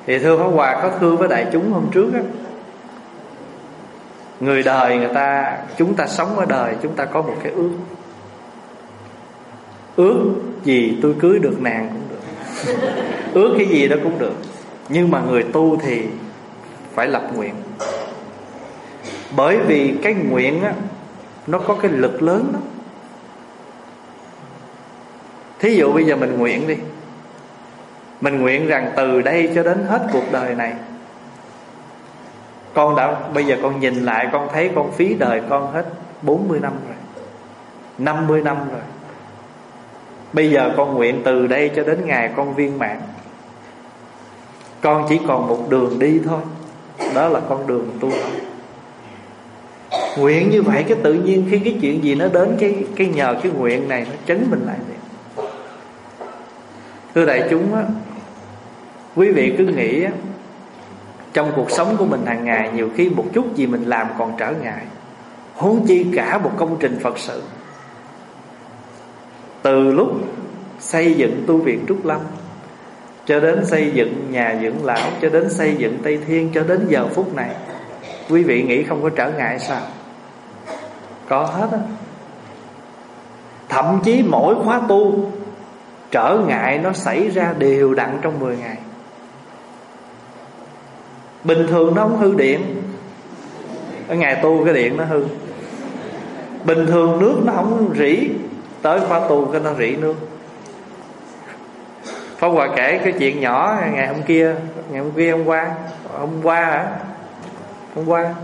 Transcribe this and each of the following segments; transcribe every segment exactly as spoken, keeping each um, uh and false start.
Thì thưa Pháp Hòa có thưa với đại chúng hôm trước á, người đời người ta, chúng ta sống ở đời, chúng ta có một cái ước. Ước gì tôi cưới được nàng cũng được, ước cái gì đó cũng được. Nhưng mà người tu thì phải lập nguyện. Bởi vì cái nguyện á, nó có cái lực lớn đó. Thí dụ bây giờ mình nguyện đi, mình nguyện rằng từ đây cho đến hết cuộc đời này, con đã, bây giờ con nhìn lại con thấy con phí đời con hết bốn mươi năm rồi, năm mươi năm rồi. Bây giờ con nguyện từ đây cho đến ngày con viên mãn, con chỉ còn một đường đi thôi, đó là con đường tu học. Nguyện như vậy cái tự nhiên khi cái chuyện gì nó đến, cái cái nhờ cái nguyện này nó chấn mình lại liền. Thưa đại chúng á, quý vị cứ nghĩ á, trong cuộc sống của mình hàng ngày nhiều khi một chút gì mình làm còn trở ngại, huống chi cả một công trình Phật sự. Từ lúc xây dựng tu viện Trúc Lâm, cho đến xây dựng nhà dưỡng lão, cho đến xây dựng Tây Thiên, cho đến giờ phút này, quý vị nghĩ không có trở ngại sao? Có hết á. Thậm chí mỗi khóa tu trở ngại nó xảy ra đều đặn trong mười ngày. Bình thường nó không hư điện, ở ngày tu cái điện nó hư. Bình thường nước nó không rỉ, tới khóa tu cái nó rỉ nước. Pháp Hòa kể cái chuyện nhỏ ngày hôm kia, ngày hôm kia hôm qua, hôm qua hả? Hôm qua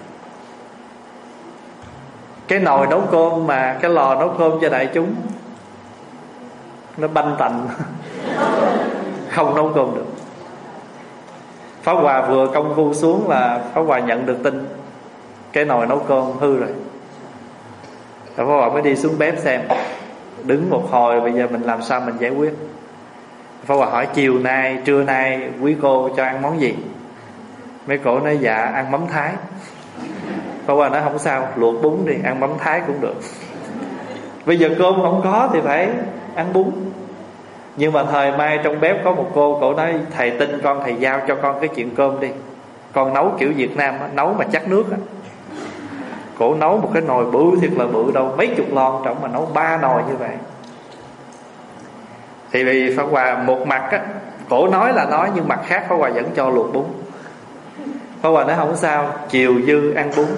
cái nồi nấu cơm, mà cái lò nấu cơm cho đại chúng nó banh tành không nấu cơm được. Pháp Hòa vừa công phu xuống là Pháp Hòa nhận được tin cái nồi nấu cơm hư rồi. Pháp Hòa mới đi xuống bếp xem, đứng một hồi bây giờ mình làm sao mình giải quyết. Pháp Hòa hỏi chiều nay, trưa nay quý cô cho ăn món gì? Mấy cổ nói dạ ăn mắm Thái. Pháp Hòa nói không sao, luộc bún đi, ăn mắm Thái cũng được. Bây giờ cơm không có thì phải ăn bún. Nhưng mà thời mai trong bếp có một cô, cổ nói thầy tin con, thầy giao cho con cái chuyện cơm đi, con nấu kiểu Việt Nam á, nấu mà chắc nước á. Cổ nấu một cái nồi bự thiệt là bự, đâu mấy chục lon trọng mà nấu ba nồi như vậy. Thì vì Pháp Hòa một mặt á, cổ nói là nói, nhưng mặt khác Pháp Hòa vẫn cho luộc bún. Pháp Hòa nói không sao, chiều dư ăn bún.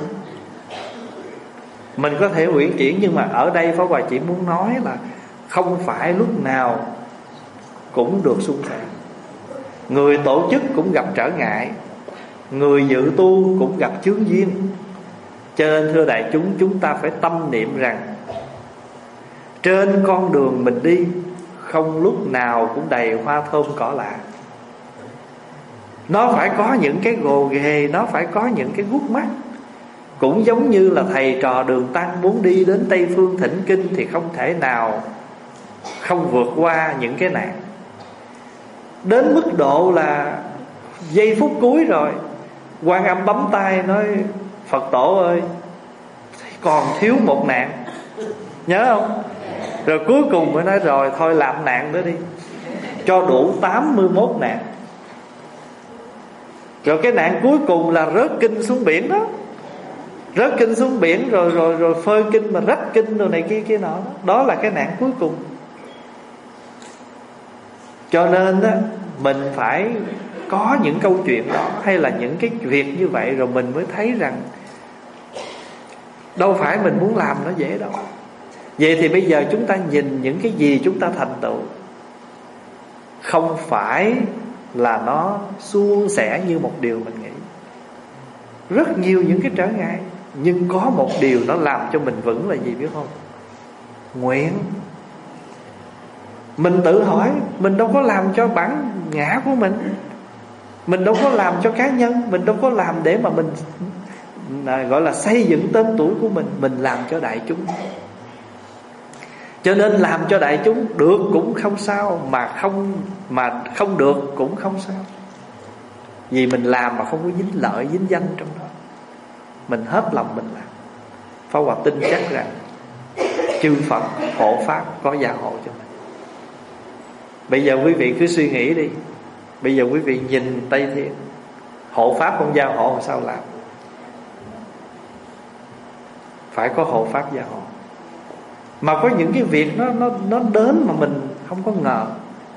Mình có thể uyển chuyển, nhưng mà ở đây Pháp Hòa chỉ muốn nói là không phải lúc nào cũng được suôn sẻ. Người tổ chức cũng gặp trở ngại, người dự tu cũng gặp chướng duyên. Cho nên thưa đại chúng, chúng ta phải tâm niệm rằng trên con đường mình đi không lúc nào cũng đầy hoa thơm cỏ lạ. Nó phải có những cái gồ ghề, nó phải có những cái gút mắt. Cũng giống như là thầy trò Đường Tăng muốn đi đến Tây Phương thỉnh kinh thì không thể nào không vượt qua những cái nạn. Đến mức độ là giây phút cuối rồi, Quan Âm bấm tay nói Phật tổ ơi, còn thiếu một nạn, nhớ không? Rồi cuối cùng mới nói rồi thôi làm nạn nữa đi, cho đủ tám mươi mốt nạn. Rồi cái nạn cuối cùng là rớt kinh xuống biển đó. Rớt kinh xuống biển rồi rồi rồi phơi kinh mà rách kinh rồi này kia kia nọ đó. Đó là cái nạn cuối cùng. Cho nên đó, mình phải có những câu chuyện đó, hay là những cái việc như vậy, rồi mình mới thấy rằng đâu phải mình muốn làm nó dễ đâu. Vậy thì bây giờ chúng ta nhìn những cái gì chúng ta thành tựu, không phải là nó suôn sẻ như một điều mình nghĩ. Rất nhiều những cái trở ngại, nhưng có một điều nó làm cho mình vững là gì biết không? Nguyện. Mình tự hỏi, mình đâu có làm cho bản ngã của mình, mình đâu có làm cho cá nhân, mình đâu có làm để mà mình gọi là xây dựng tên tuổi của mình. Mình làm cho đại chúng. Cho nên làm cho đại chúng được cũng không sao, mà không mà không được cũng không sao. Vì mình làm mà không có dính lợi, dính danh trong đó, mình hết lòng mình làm. Pháp Hòa tin chắc rằng chư Phật hộ pháp có gia hộ cho mình. Bây giờ quý vị cứ suy nghĩ đi, Bây giờ quý vị nhìn Tây Thiên, hộ pháp con dao hộ làm sao làm? Phải có hộ pháp gia hộ. Mà có những cái việc nó nó nó đến mà mình không có ngờ.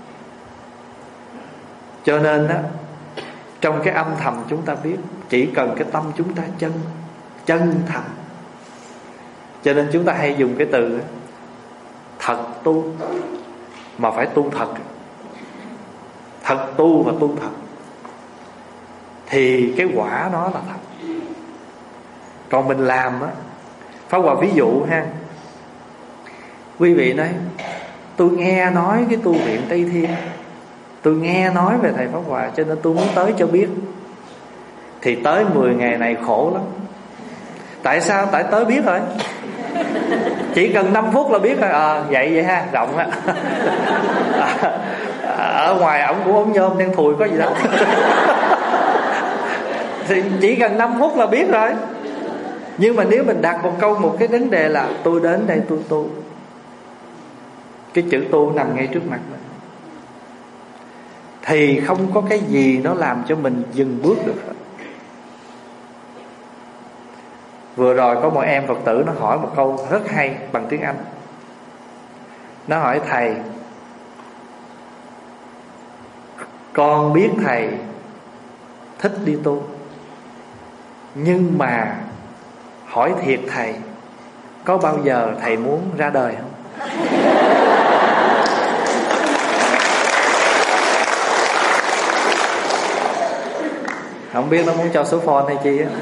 Cho nên á, trong cái âm thầm chúng ta biết, chỉ cần cái tâm chúng ta chân chân thành. Cho nên chúng ta hay dùng cái từ thật tu, mà phải tu thật. Thật tu và tu thật thì cái quả nó là thật. Còn mình làm á, Pháp Hòa ví dụ ha, quý vị nói tôi nghe nói cái tu viện Tây Thiên, tôi nghe nói về thầy Pháp Hòa cho nên tôi muốn tới cho biết. Thì tới mười ngày này khổ lắm. Tại sao? Tại tới biết rồi, chỉ cần năm phút là biết rồi. À, vậy vậy ha, rộng á. Ở ngoài ổng cũng ống nhôm đen thùi có gì đâu. Thì chỉ cần năm phút là biết rồi. Nhưng mà nếu mình đặt một câu, một cái vấn đề là tôi đến đây tôi tu, cái chữ tu nằm ngay trước mặt mình, thì không có cái gì nó làm cho mình dừng bước được hết. Vừa rồi có một em Phật tử nó hỏi một câu rất hay bằng tiếng Anh. Nó hỏi thầy, con biết thầy thích đi tu, nhưng mà hỏi thiệt thầy, có bao giờ thầy muốn ra đời không? Không biết nó muốn cho số phone hay chi á.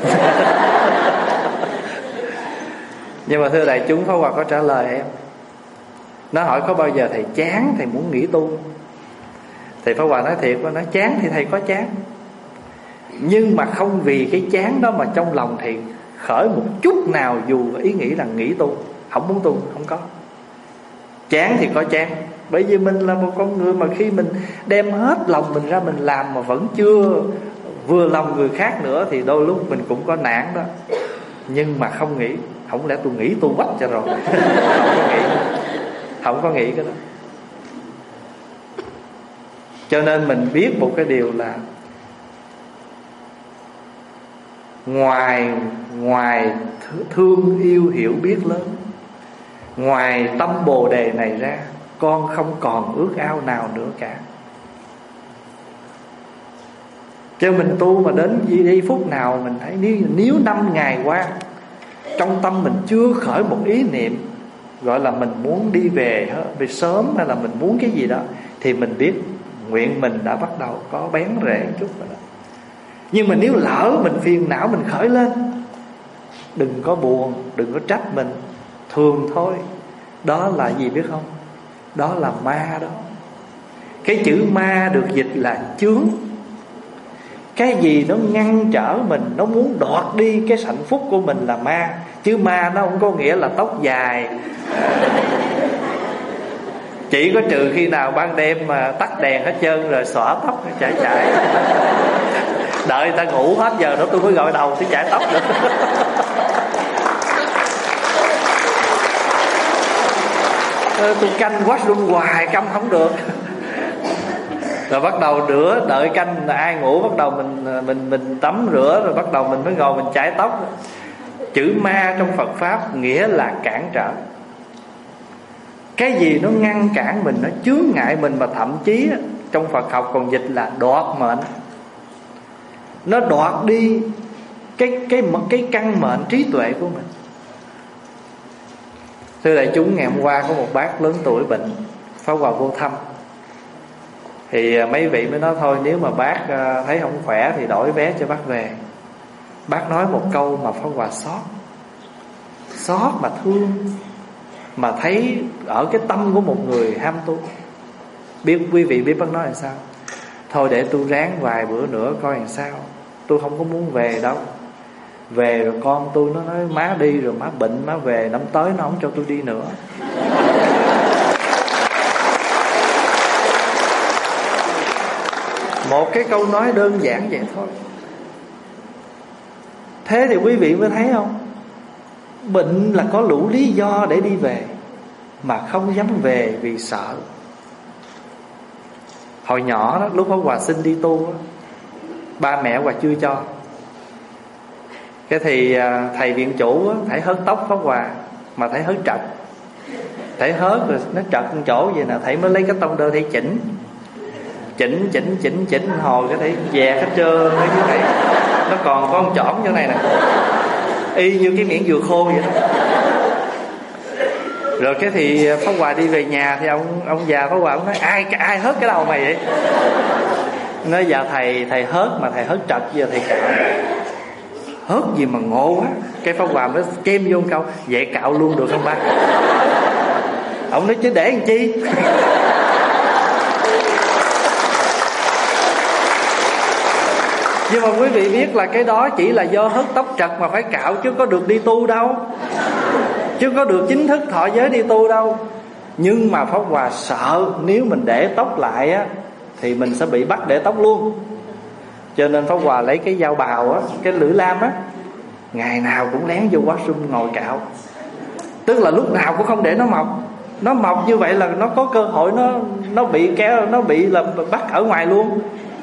Nhưng mà thưa đại chúng, Pháp Hòa có trả lời em. Nó hỏi có bao giờ thầy chán, thầy muốn nghỉ tu? Thì Pháp Hòa nói thiệt, nói chán thì thầy có chán, nhưng mà không vì cái chán đó mà trong lòng thầy khởi một chút nào dù ý nghĩ là nghỉ tu, không muốn tu, không có. Chán thì có chán, bởi vì mình là một con người mà khi mình đem hết lòng mình ra mình làm mà vẫn chưa vừa lòng người khác nữa thì đôi lúc mình cũng có nản đó. Nhưng mà không nghĩ, không lẽ tôi nghĩ tu quách cho rồi. Không có nghĩ, không có nghĩ cái đó. Cho nên mình biết một cái điều là Ngoài Ngoài thương yêu hiểu biết lớn, ngoài tâm bồ đề này ra, con không còn ước ao nào nữa cả. Cho mình tu mà đến giây phút nào mình thấy Nếu, nếu năm ngày qua trong tâm mình chưa khởi một ý niệm gọi là mình muốn đi về, về sớm, hay là mình muốn cái gì đó, thì mình biết nguyện mình đã bắt đầu có bén rễ chút rồi đó. Nhưng mà nếu lỡ mình phiền não mình khởi lên, đừng có buồn, đừng có trách mình, thường thôi. Đó là gì biết không? Đó là ma đó. Cái chữ ma được dịch là chướng. Cái gì nó ngăn trở mình, nó muốn đoạt đi cái hạnh phúc của mình là ma. Chứ ma nó không có nghĩa là tóc dài. Chỉ có trừ khi nào ban đêm mà tắt đèn hết trơn rồi xõa tóc chải chải, đợi người ta ngủ hết giờ nữa tôi mới gọi đầu tôi chải tóc nữa. Tôi canh washroom hoài canh không được. Rồi bắt đầu rửa, đợi canh ai ngủ bắt đầu mình mình mình tắm rửa, rồi bắt đầu mình mới ngồi mình chải tóc. Chữ ma trong Phật pháp nghĩa là cản trở. Cái gì nó ngăn cản mình, nó chướng ngại mình, mà thậm chí trong Phật học còn dịch là đoạt mệnh. Nó đoạt đi cái cái cái căn mệnh trí tuệ của mình. Thưa đại chúng, ngày hôm qua có một bác lớn tuổi bệnh, Pháp Hòa vô thăm. Thì mấy vị mới nói thôi nếu mà bác thấy không khỏe thì đổi vé cho bác về. Bác nói một câu mà Pháp Hòa xót, xót mà thương, mà thấy ở cái tâm của một người ham tu. Biết quý vị biết bác nói là sao? Thôi để tôi ráng vài bữa nữa coi làm sao, tôi không có muốn về đâu. Về rồi con tôi nó nói má đi rồi má bệnh, má về năm tới nó không cho tôi đi nữa. Một cái câu nói đơn giản vậy thôi. Thế thì quý vị mới thấy không, bệnh là có đủ lý do để đi về, mà không dám về vì sợ. Hồi nhỏ đó, lúc Pháp Hòa xin đi tu đó, ba mẹ Hòa chưa cho. Cái thì thầy viện chủ á, thầy hớt tóc Pháp Hòa, mà thầy hớt trật. Thầy hớt rồi nó trật một chỗ vậy nè, thầy mới lấy cái tông đơ thầy chỉnh chỉnh chỉnh chỉnh chỉnh hồi cái thầy dè hết trơn mấy cái này, nó còn có một chỏm chỗ này nè, y như cái miệng dừa khô vậy đó. Rồi cái thì Pháp Hòa đi về nhà thì ông ông già Pháp Hòa ông nói ai ai hớt cái đầu mày vậy? Nói dạ thầy thầy hớt mà thầy hớt trật, giờ thầy cạo. Hớt gì mà ngộ quá. Cái Pháp Hòa mới kem vô một câu vậy cạo luôn được không ba? Ông nói chứ để làm chi. Nhưng mà quý vị biết là cái đó chỉ là do hớt tóc trật mà phải cạo, chứ có được đi tu đâu, chứ có được chính thức thọ giới đi tu đâu. Nhưng mà Pháp Hòa sợ nếu mình để tóc lại á thì mình sẽ bị bắt để tóc luôn. Cho nên Pháp Hòa lấy cái dao bào á, cái lưỡi lam á, ngày nào cũng lén vô washroom ngồi cạo. Tức là lúc nào cũng không để nó mọc. Nó mọc như vậy là nó có cơ hội nó nó bị kéo, nó bị là bắt ở ngoài luôn.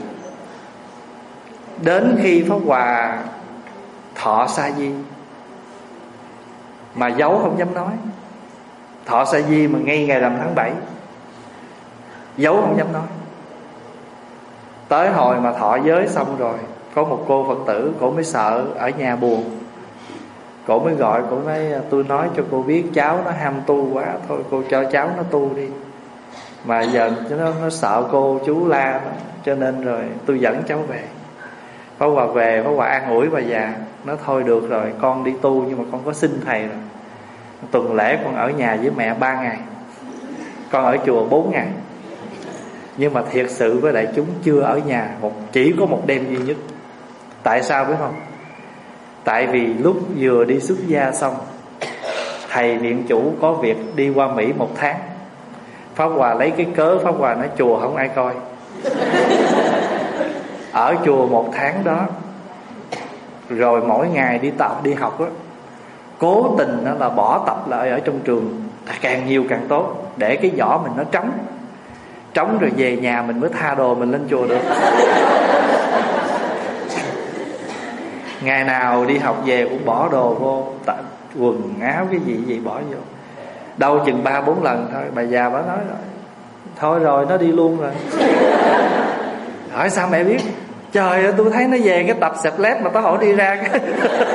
Đến khi Pháp Hòa thọ sa di mà giấu không dám nói. Thọ sa di mà ngay ngày rằm tháng bảy, giấu không dám nói. Tới hồi mà thọ giới xong rồi, có một cô Phật tử, cổ mới sợ ở nhà buồn, cổ mới gọi, cổ nói tôi nói cho cô biết cháu nó ham tu quá, thôi cô cho cháu nó tu đi. Mà giờ nó, nó sợ cô chú la, cho nên rồi tôi dẫn cháu về. Pháp Hòa về, Pháp Hòa an ủi bà già, nó thôi được rồi, con đi tu nhưng mà con có xin thầy rồi. Tuần lễ con ở nhà với mẹ ba ngày, con ở chùa bốn ngày. Nhưng mà thiệt sự với đại chúng chưa ở nhà một chỉ có một đêm duy nhất. Tại sao biết không? Tại vì lúc vừa đi xuất gia xong, thầy viện chủ có việc đi qua Mỹ một tháng. Pháp Hòa lấy cái cớ Pháp Hòa nói chùa không ai coi. Ở chùa một tháng đó, rồi mỗi ngày đi tập đi học á, cố tình đó là bỏ tập lại ở trong trường, càng nhiều càng tốt, để cái vỏ mình nó trống. Trống rồi về nhà mình mới tha đồ mình lên chùa được. Ngày nào đi học về cũng bỏ đồ vô, quần áo cái gì gì bỏ vô. Đâu chừng ba bốn lần thôi, bà già bà nói rồi, thôi rồi nó đi luôn rồi. Hỏi sao mẹ biết? Trời ơi tôi thấy nó về cái tập xẹp lép mà tao hỏi đi ra cái.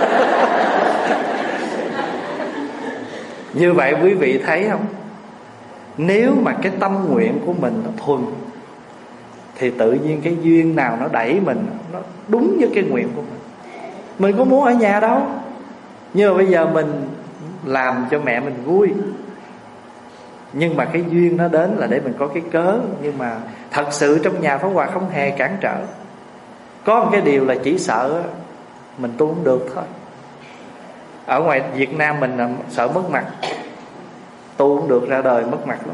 Như vậy quý vị thấy không? Nếu mà cái tâm nguyện của mình nó thuần thì tự nhiên cái duyên nào nó đẩy mình, nó đúng với cái nguyện của mình. Mình có muốn ở nhà đâu, nhưng mà bây giờ mình làm cho mẹ mình vui. Nhưng mà cái duyên nó đến là để mình có cái cớ. Nhưng mà thật sự trong nhà Pháp Hòa không hề cản trở. Có một cái điều là chỉ sợ mình tu không được thôi. Ở ngoài Việt Nam mình là sợ mất mặt, tu không được ra đời mất mặt lắm.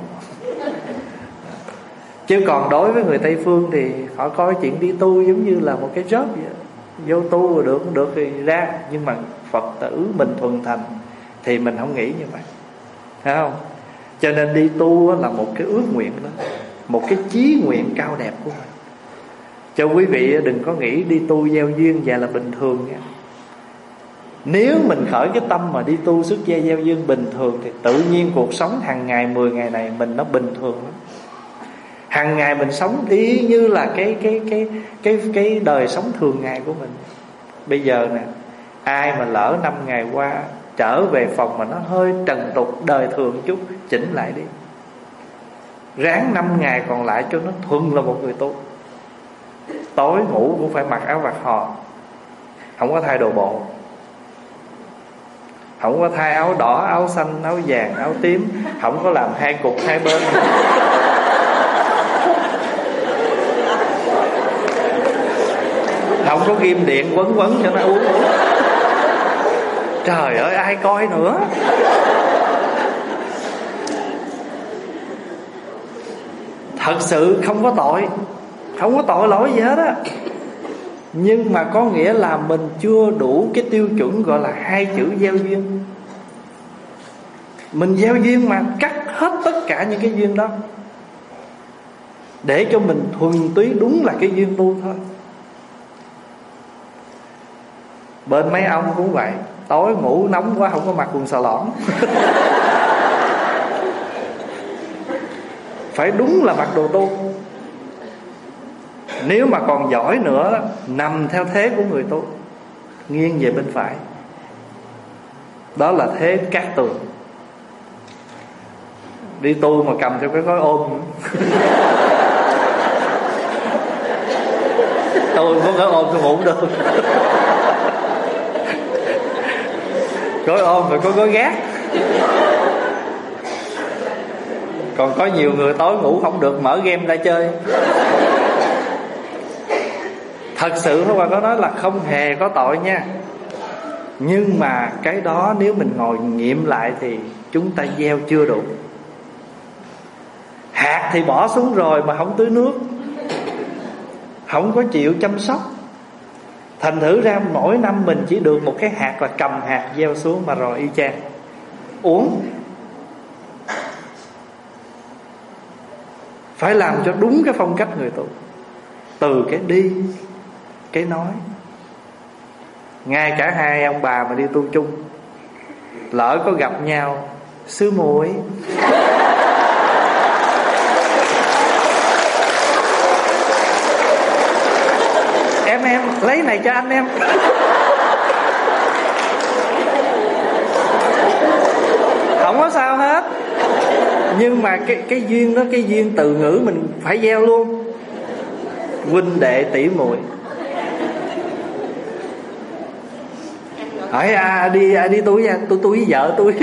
Chứ còn đối với người Tây Phương thì họ coi chuyện đi tu giống như là một cái job vậy. Vô tu rồi được không được thì ra. Nhưng mà Phật tử mình thuần thành thì mình không nghĩ như vậy, thấy không? Cho nên đi tu là một cái ước nguyện đó, một cái chí nguyện cao đẹp của mình. Cho quý vị đừng có nghĩ đi tu gieo duyên vậy là bình thường nha. Nếu mình khởi cái tâm mà đi tu xuất gia gieo duyên bình thường thì tự nhiên cuộc sống hàng ngày mười ngày này mình nó bình thường lắm. Hàng ngày mình sống y như là cái cái cái cái cái đời sống thường ngày của mình. Bây giờ nè, ai mà lỡ năm ngày qua trở về phòng mà nó hơi trần tục đời thường chút, chỉnh lại đi. Ráng năm ngày còn lại cho nó thuần là một người tu. Tối ngủ cũng phải mặc áo vạt hò, không có thay đồ bộ, không có thay áo đỏ, áo xanh, áo vàng, áo tím, không có làm hai cục hai bên. Không có kim điện quấn quấn cho nó uống. Trời ơi ai coi nữa. Thật sự không có tội, không có tội lỗi gì hết á. Nhưng mà có nghĩa là mình chưa đủ cái tiêu chuẩn gọi là hai chữ gieo duyên. Mình gieo duyên mà cắt hết tất cả những cái duyên đó. để cho mình thuần túy đúng là cái duyên tu thôi. Bên mấy ông cũng vậy, tối ngủ nóng quá không có mặc quần xà lõn phải đúng là mặc đồ tu. Nếu mà còn giỏi nữa, nằm theo thế của người tu, nghiêng về bên phải, đó là thế Cát Tường. Đi tu mà cầm theo cái gói ôm tôi có gói ôm tôi ngủ được gói ôm phải có gói gác. Còn có nhiều người tối ngủ không được, mở game ra chơi. Thật sự Pháp Hòa có nói là không hề có tội nha. Nhưng mà cái đó nếu mình ngồi nghiệm lại thì chúng ta gieo chưa đủ. Hạt thì bỏ xuống rồi mà không tưới nước, không có chịu chăm sóc, thành thử ra mỗi năm mình chỉ được một cái hạt là cầm hạt gieo xuống mà rồi y chang uống. Phải làm cho đúng cái phong cách người tu, từ cái đi, cái nói. Ngay cả hai ông bà mà đi tu chung, lỡ có gặp nhau, sư muội em em lấy này cho anh em không có sao hết. Nhưng mà cái cái duyên đó, cái duyên từ ngữ mình phải gieo luôn. Huynh đệ tỷ muội. Hỏi à, đi à, đi tôi nha, tôi tôi với vợ tôi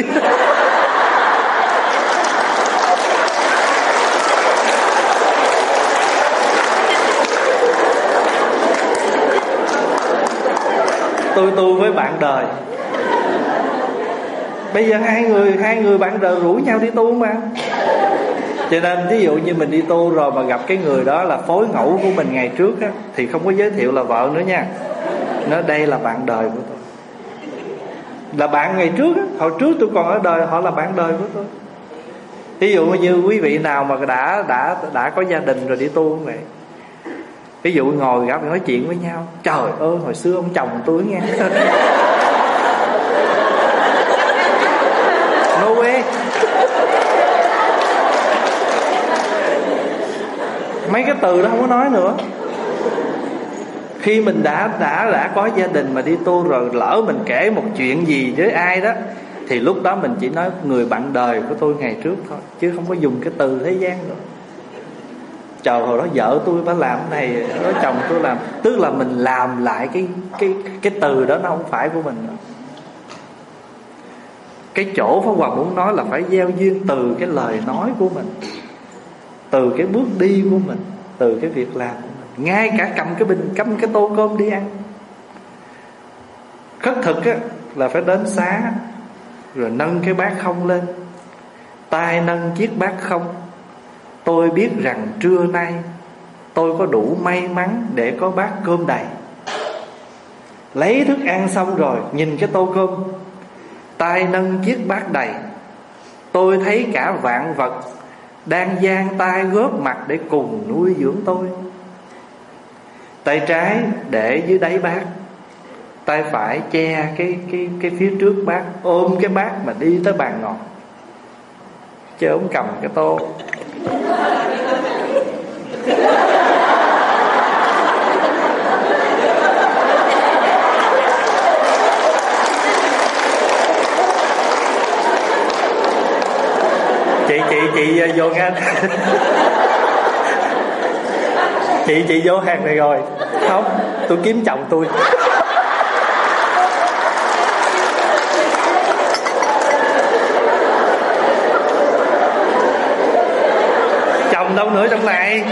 tôi tu với bạn đời. Bây giờ hai người hai người bạn đời rủ nhau đi tu mà. Cho nên ví dụ như mình đi tu rồi mà gặp cái người đó là phối ngẫu của mình ngày trước á, thì không có giới thiệu là vợ nữa nha. Nói đây là bạn đời của tôi, là bạn ngày trước á, hồi trước tôi còn ở đời, họ là bạn đời của tôi. Ví dụ như quý vị nào mà đã đã đã có gia đình rồi đi tu không vậy? Ví dụ ngồi gặp nói chuyện với nhau, trời ơi hồi xưa ông chồng tôi nghe no way. Mấy cái từ đó không có nói nữa. Khi mình đã đã đã có gia đình mà đi tu rồi, lỡ mình kể một chuyện gì với ai đó, thì lúc đó mình chỉ nói người bạn đời của tôi ngày trước thôi, chứ không có dùng cái từ thế gian nữa. Trời hồi đó vợ tôi phải làm cái này, đó chồng tôi làm. Tức là mình làm lại cái cái cái từ đó, nó không phải của mình nữa. Cái chỗ Pháp Hòa muốn nói là phải gieo duyên từ cái lời nói của mình, từ cái bước đi của mình, từ cái việc làm của mình. Ngay cả cầm cái bình, cầm cái tô cơm đi ăn. Khất thực á, là phải đến xá rồi nâng cái bát không lên, tay nâng chiếc bát không. Tôi biết rằng trưa nay tôi có đủ may mắn để có bát cơm đầy. Lấy thức ăn xong rồi, nhìn cái tô cơm, tay nâng chiếc bát đầy. Tôi thấy cả vạn vật đang giang tay góp mặt để cùng nuôi dưỡng tôi. Tay trái để dưới đáy bát, tay phải che cái cái cái phía trước bát, ôm cái bát mà đi tới bàn ngọt, chứ không cầm cái tô. chị chị chị vô nghe chị chị vô hàng này rồi. Không, tôi kiếm chồng tôi. Chồng đâu nữa trong này.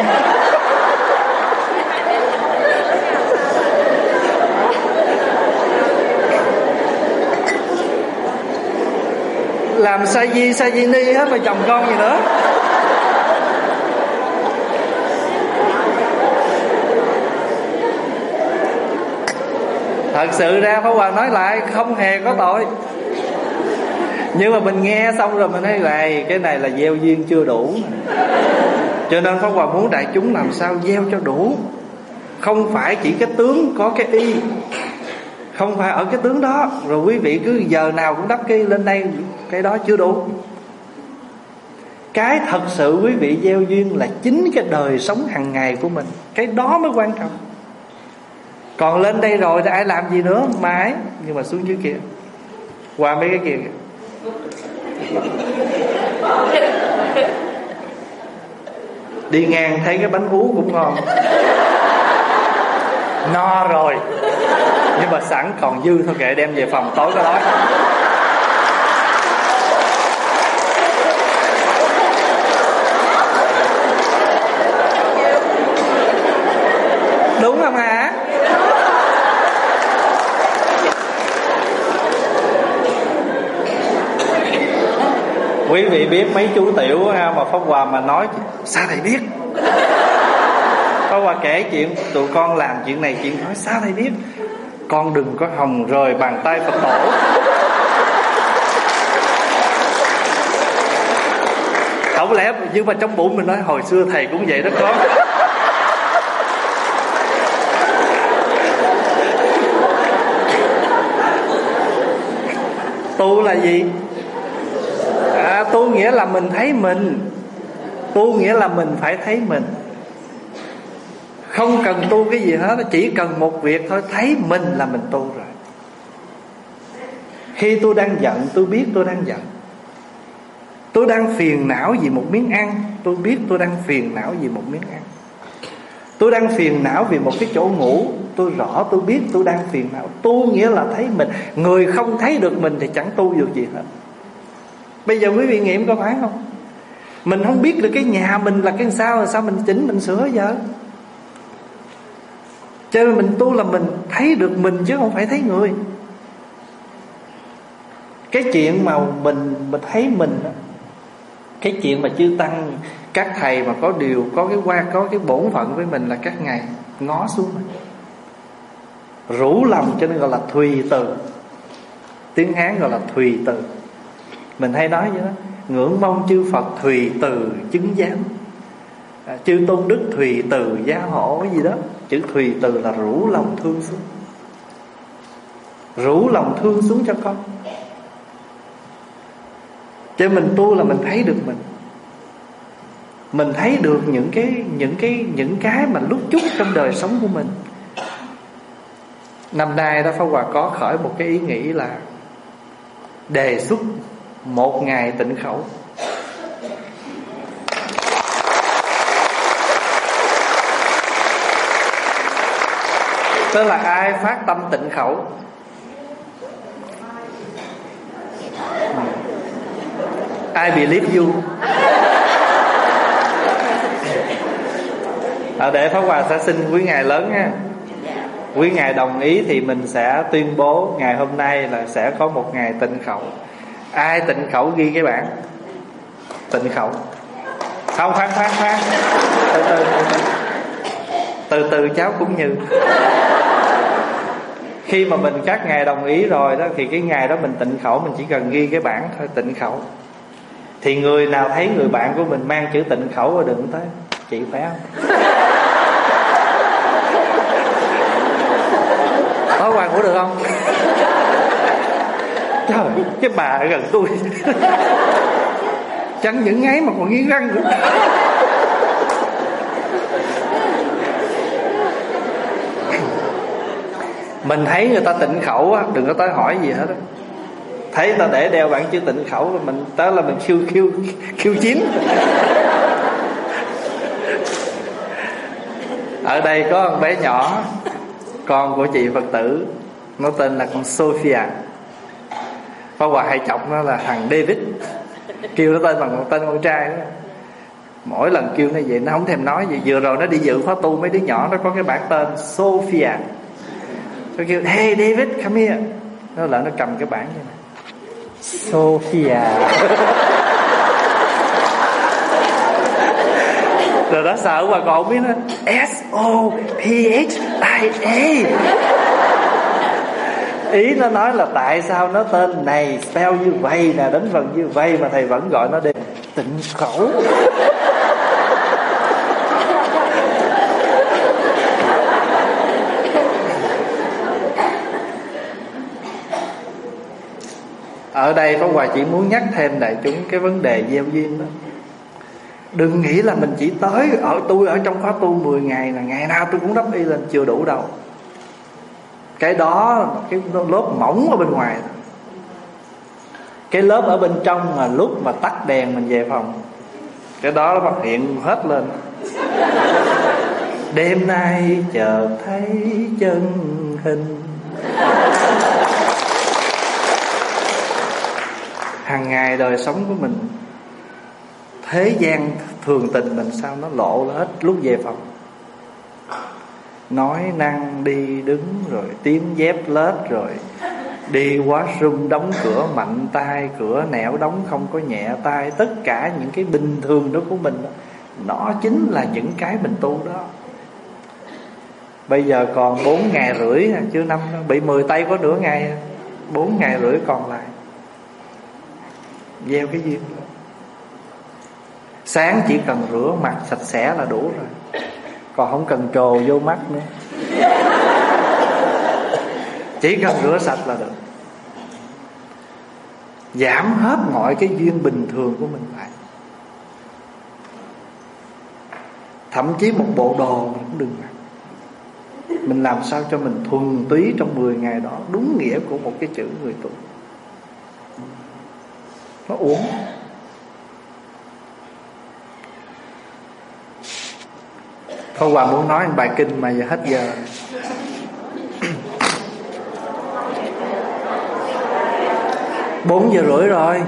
Làm sa di sa di ni hết mà chồng con gì nữa. Thật sự ra Pháp Hòa nói lại không hề có tội. Nhưng mà mình nghe xong rồi mình nói này, cái này là gieo duyên chưa đủ. Cho nên Pháp Hòa muốn đại chúng làm sao gieo cho đủ. Không phải chỉ cái tướng có cái y, không phải ở cái tướng đó rồi quý vị cứ giờ nào cũng đắp cái lên đây, cái đó chưa đủ. Cái thật sự quý vị gieo duyên là chính cái đời sống hàng ngày của mình, cái đó mới quan trọng. Còn lên đây rồi thì ai làm gì nữa mãi. Nhưng mà xuống dưới kia, qua mấy cái kia kìa, đi ngang thấy cái bánh ú cũng ngon, no rồi, nhưng mà sẵn còn dư thôi kệ, đem về phòng tối cái đó. Đúng không hả? Quý vị biết mấy chú tiểu mà Pháp Hòa mà nói sao thầy biết? Pháp Hòa kể chuyện tụi con làm chuyện này chuyện nói sao thầy biết? Con đừng có hòng rời bàn tay Phật tổ. Không lẽ nhưng mà trong bụng mình nói hồi xưa thầy cũng vậy đó con. Tu là gì? À, tu nghĩa là mình thấy mình. Tu nghĩa là mình phải thấy mình. Không cần tu cái gì hết, chỉ cần một việc thôi, thấy mình là mình tu rồi. Khi tôi đang giận, tôi biết tôi đang giận. Tôi đang phiền não vì một miếng ăn, tôi biết tôi đang phiền não vì một miếng ăn. Tôi đang phiền não vì một cái chỗ ngủ, tôi rõ tôi biết tôi đang phiền não. Tu nghĩa là thấy mình. Người không thấy được mình thì chẳng tu được gì hết. Bây giờ quý vị nghiệm có phải không? Mình không biết được cái nhà mình là cái sao, sao mình chỉnh mình sửa giờ. Cho nên mình tu là mình thấy được mình chứ không phải thấy người. Cái chuyện mà mình mình thấy mình, cái chuyện mà chư tăng các thầy mà có điều có cái qua có cái bổn phận với mình là các ngài ngó xuống mình, rủ lòng, cho nên gọi là thùy từ. Tiếng Hán gọi là thùy từ. Mình hay nói vậy đó, ngưỡng mong chư Phật thùy từ chứng giám, à, chư tôn đức thùy từ gia hộ cái gì đó. Chữ thùy từ là rủ lòng thương xuống, rủ lòng thương xuống cho con. Cho mình tu là mình thấy được mình. Mình thấy được những cái những cái những cái mà lúc chút trong đời sống của mình. Năm nay đó Pháp Hòa có khởi một cái ý nghĩ là đề xuất một ngày tịnh khẩu. Tức là ai phát tâm tịnh khẩu, I believe you. À, để Pháp Hòa sẽ xin quý ngài lớn nha. Quý ngài đồng ý thì mình sẽ tuyên bố ngày hôm nay là sẽ có một ngày tịnh khẩu. Ai tịnh khẩu ghi cái bảng tịnh khẩu. Không, khoan khoan khoan, từ từ từ từ cháu cũng như. Khi mà mình các ngài đồng ý rồi đó, thì cái ngày đó mình tịnh khẩu, mình chỉ cần ghi cái bảng thôi, tịnh khẩu. Thì người nào thấy người bạn của mình mang chữ tịnh khẩu rồi đừng tới, chị phải không? Có quan của được không? Trời, cái bà ở gần tôi chẳng những ngáy mà còn nghiến răng nữa. Mình thấy người ta tịnh khẩu á, đừng có tới hỏi gì hết á. Thấy người ta để đeo bảng chữ tịnh khẩu rồi mình tới là mình khiêu khiêu khiêu chiến. Ở đây có con bé nhỏ, con của chị Phật tử, nó tên là con Sophia. Pháp Hòa hay chọc nó là thằng David, kêu nó tên bằng một tên con trai đó. Mỗi lần kêu nó vậy nó không thèm nói gì. Vừa rồi nó đi dự khóa tu, mấy đứa nhỏ nó có cái bảng tên Sophia. Nó kêu hey David come here. Nó lại nó cầm cái bảng như này, Sophia. Rồi nó sợ mà còn không biết nó S O P H I A. Ý nó nói là tại sao nó tên này spell như vậy nè, đến phần như vậy mà thầy vẫn gọi nó đi tịnh khẩu. Ở đây Pháp Hòa chỉ muốn nhắc thêm đại chúng cái vấn đề gieo duyên đó. Đừng nghĩ là mình chỉ tới ở tôi ở trong khóa tu mười ngày là ngày nào tôi cũng đắp y lên, chưa đủ đâu. Cái đó cái lớp mỏng ở bên ngoài, cái lớp ở bên trong mà lúc mà tắt đèn mình về phòng, cái đó nó phát hiện hết lên. Đêm nay chợt thấy chân hình. Hàng ngày đời sống của mình, thế gian thường tình mình sao nó lộ hết lúc về phòng. Nói năng đi đứng rồi tiếng dép lết rồi đi washroom đóng cửa mạnh tay, cửa nẻo đóng không có nhẹ tay. Tất cả những cái bình thường đó của mình đó, nó chính là những cái mình tu đó. Bây giờ còn bốn ngày rưỡi chưa năm đâu, bị mười tay có nửa ngày, bốn ngày rưỡi còn lại. Gieo cái duyên đó. Sáng chỉ cần rửa mặt sạch sẽ là đủ rồi, còn không cần trồ vô mắt nữa. Chỉ cần rửa sạch là được. Giảm hết mọi cái duyên bình thường của mình lại. Thậm chí một bộ đồ mình cũng đừng mặc. Mình làm sao cho mình thuần túy trong mười ngày đó, đúng nghĩa của một cái chữ người tu. Nó uổng. Pháp Hòa muốn nói một bài kinh mà giờ hết giờ. Bốn giờ rưỡi rồi.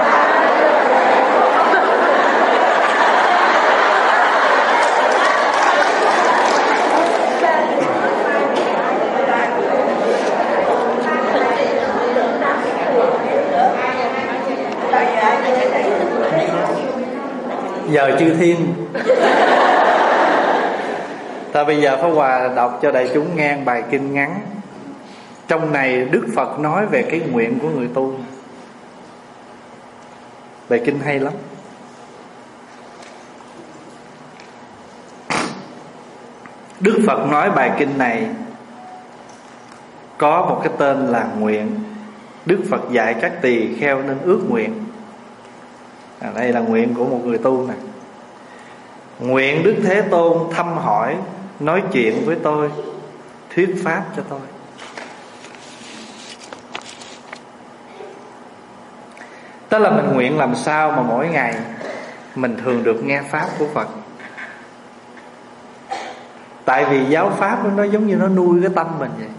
Giờ chư thiên. Ta bây giờ Pháp Hòa đọc cho đại chúng nghe bài kinh ngắn. Trong này Đức Phật nói về cái nguyện của người tu. Bài kinh hay lắm. Đức Phật nói bài kinh này có một cái tên là nguyện. Đức Phật dạy các tỳ kheo nên ước nguyện. À, đây là nguyện của một người tu này. Nguyện Đức Thế Tôn thăm hỏi, nói chuyện với tôi, thuyết pháp cho tôi. Tức là mình nguyện làm sao mà mỗi ngày mình thường được nghe pháp của Phật. Tại vì giáo pháp nó giống như nó nuôi cái tâm mình vậy.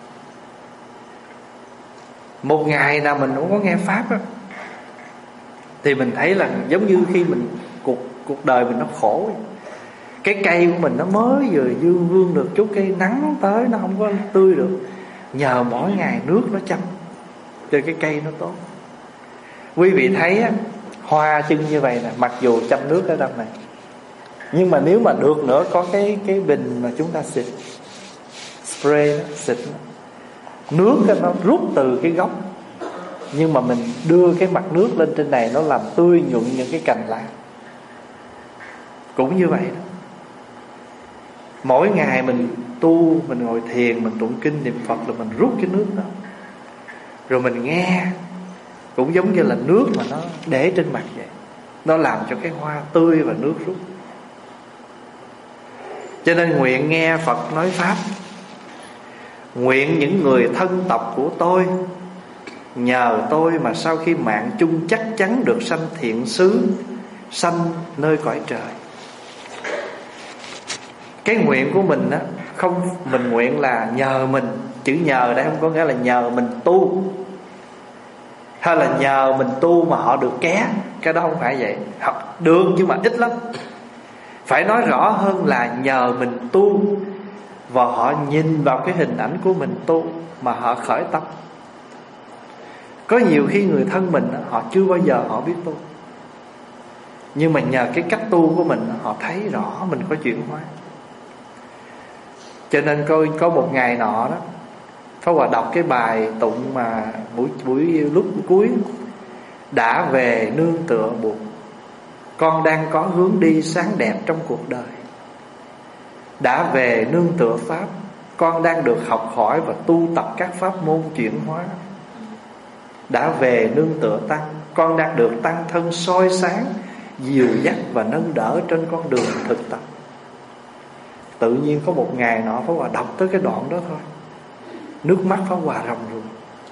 Một ngày nào mình cũng có nghe pháp đó, thì mình thấy là giống như khi mình cuộc cuộc đời mình nó khổ vậy. Cái cây của mình nó mới vừa dương vương được chút, cái nắng tới nó không có tươi được. Nhờ mỗi ngày nước nó chăm cho cái cây nó tốt. Quý vị thấy á, hoa chưng như vậy nè, mặc dù chăm nước ở trong này, nhưng mà nếu mà được nữa có cái cái bình mà chúng ta xịt spray đó, xịt đó. Nước đó, nó rút từ cái gốc, nhưng mà mình đưa cái mặt nước lên trên này, nó làm tươi nhuận những cái cành lá. Cũng như vậy đó. Mỗi ngày mình tu, mình ngồi thiền, mình tụng kinh niệm Phật là mình rút cái nước đó, rồi mình nghe. Cũng giống như là nước mà nó để trên mặt vậy, nó làm cho cái hoa tươi và nước rút. Cho nên nguyện nghe Phật nói pháp. Nguyện những người thân tộc của tôi, nhờ tôi mà sau khi mạng chung chắc chắn được sanh thiện xứ, sanh nơi cõi trời. Cái nguyện của mình á, không mình nguyện là nhờ mình. Chữ nhờ đây không có nghĩa là nhờ mình tu, hay là nhờ mình tu mà họ được ké. Cái đó không phải vậy. Họ được nhưng mà ít lắm. Phải nói rõ hơn là nhờ mình tu, và họ nhìn vào cái hình ảnh của mình tu mà họ khởi tâm. Có nhiều khi người thân mình họ chưa bao giờ họ biết tu, nhưng mà nhờ cái cách tu của mình, họ thấy rõ mình có chuyển hóa. Cho nên có, có một ngày nọ đó, Pháp Hòa đọc cái bài tụng mà buổi, buổi lúc cuối: đã về nương tựa buộc, con đang có hướng đi sáng đẹp trong cuộc đời. Đã về nương tựa pháp, con đang được học hỏi và tu tập các pháp môn chuyển hóa. đã về nương tựa Tăng, con đang được Tăng thân soi sáng, dìu dắt và nâng đỡ trên con đường thực tập. Tự nhiên có một ngày nọ Pháp Hòa đọc tới cái đoạn đó thôi, nước mắt Pháp Hòa ròng ròng.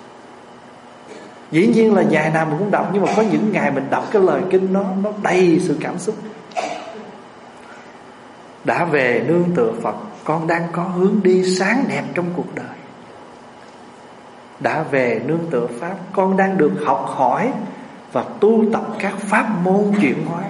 Dĩ nhiên là ngày nào mình cũng đọc, nhưng mà có những ngày mình đọc cái lời kinh nó nó đầy sự cảm xúc. Đã về nương tựa Phật, con đang có hướng đi sáng đẹp trong cuộc đời. Đã về nương tựa Pháp, con đang được học hỏi và tu tập các pháp môn chuyển hóa.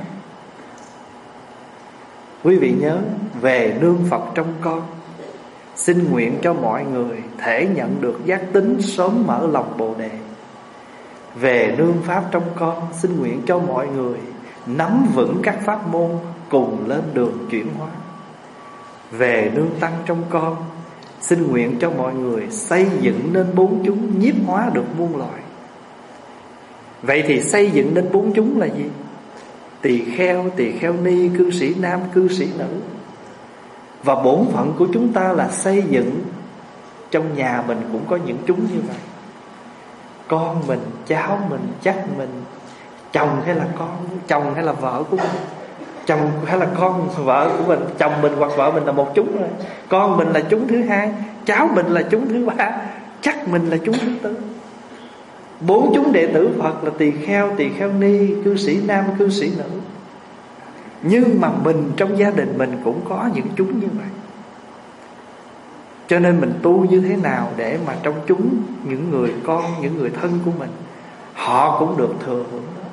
Quý vị nhớ, về nương Phật trong con, xin nguyện cho mọi người thể nhận được giác tín, sớm mở lòng Bồ Đề. Về nương Pháp trong con, xin nguyện cho mọi người nắm vững các pháp môn, cùng lên đường chuyển hóa. Về nương Tăng trong con, xin nguyện cho mọi người xây dựng nên bốn chúng, nhiếp hóa được muôn loài. Vậy thì xây dựng nên bốn chúng là gì? Tỳ kheo, tỳ kheo ni, cư sĩ nam, cư sĩ nữ. Và bổn phận của chúng ta là xây dựng. Trong nhà mình cũng có những chúng như vậy. Con mình, cháu mình, chắc mình, chồng hay là con, chồng hay là vợ của mình, chồng hay là con vợ của mình, chồng mình hoặc vợ mình là một chúng rồi, con mình là chúng thứ hai, cháu mình là chúng thứ ba, chắc mình là chúng thứ tư. Bốn chúng đệ tử Phật là tỳ kheo, tỳ kheo ni, cư sĩ nam, cư sĩ nữ. Nhưng mà mình trong gia đình mình cũng có những chúng như vậy. Cho nên mình tu như thế nào để mà trong chúng, những người con, những người thân của mình, họ cũng được thừa hưởng đó.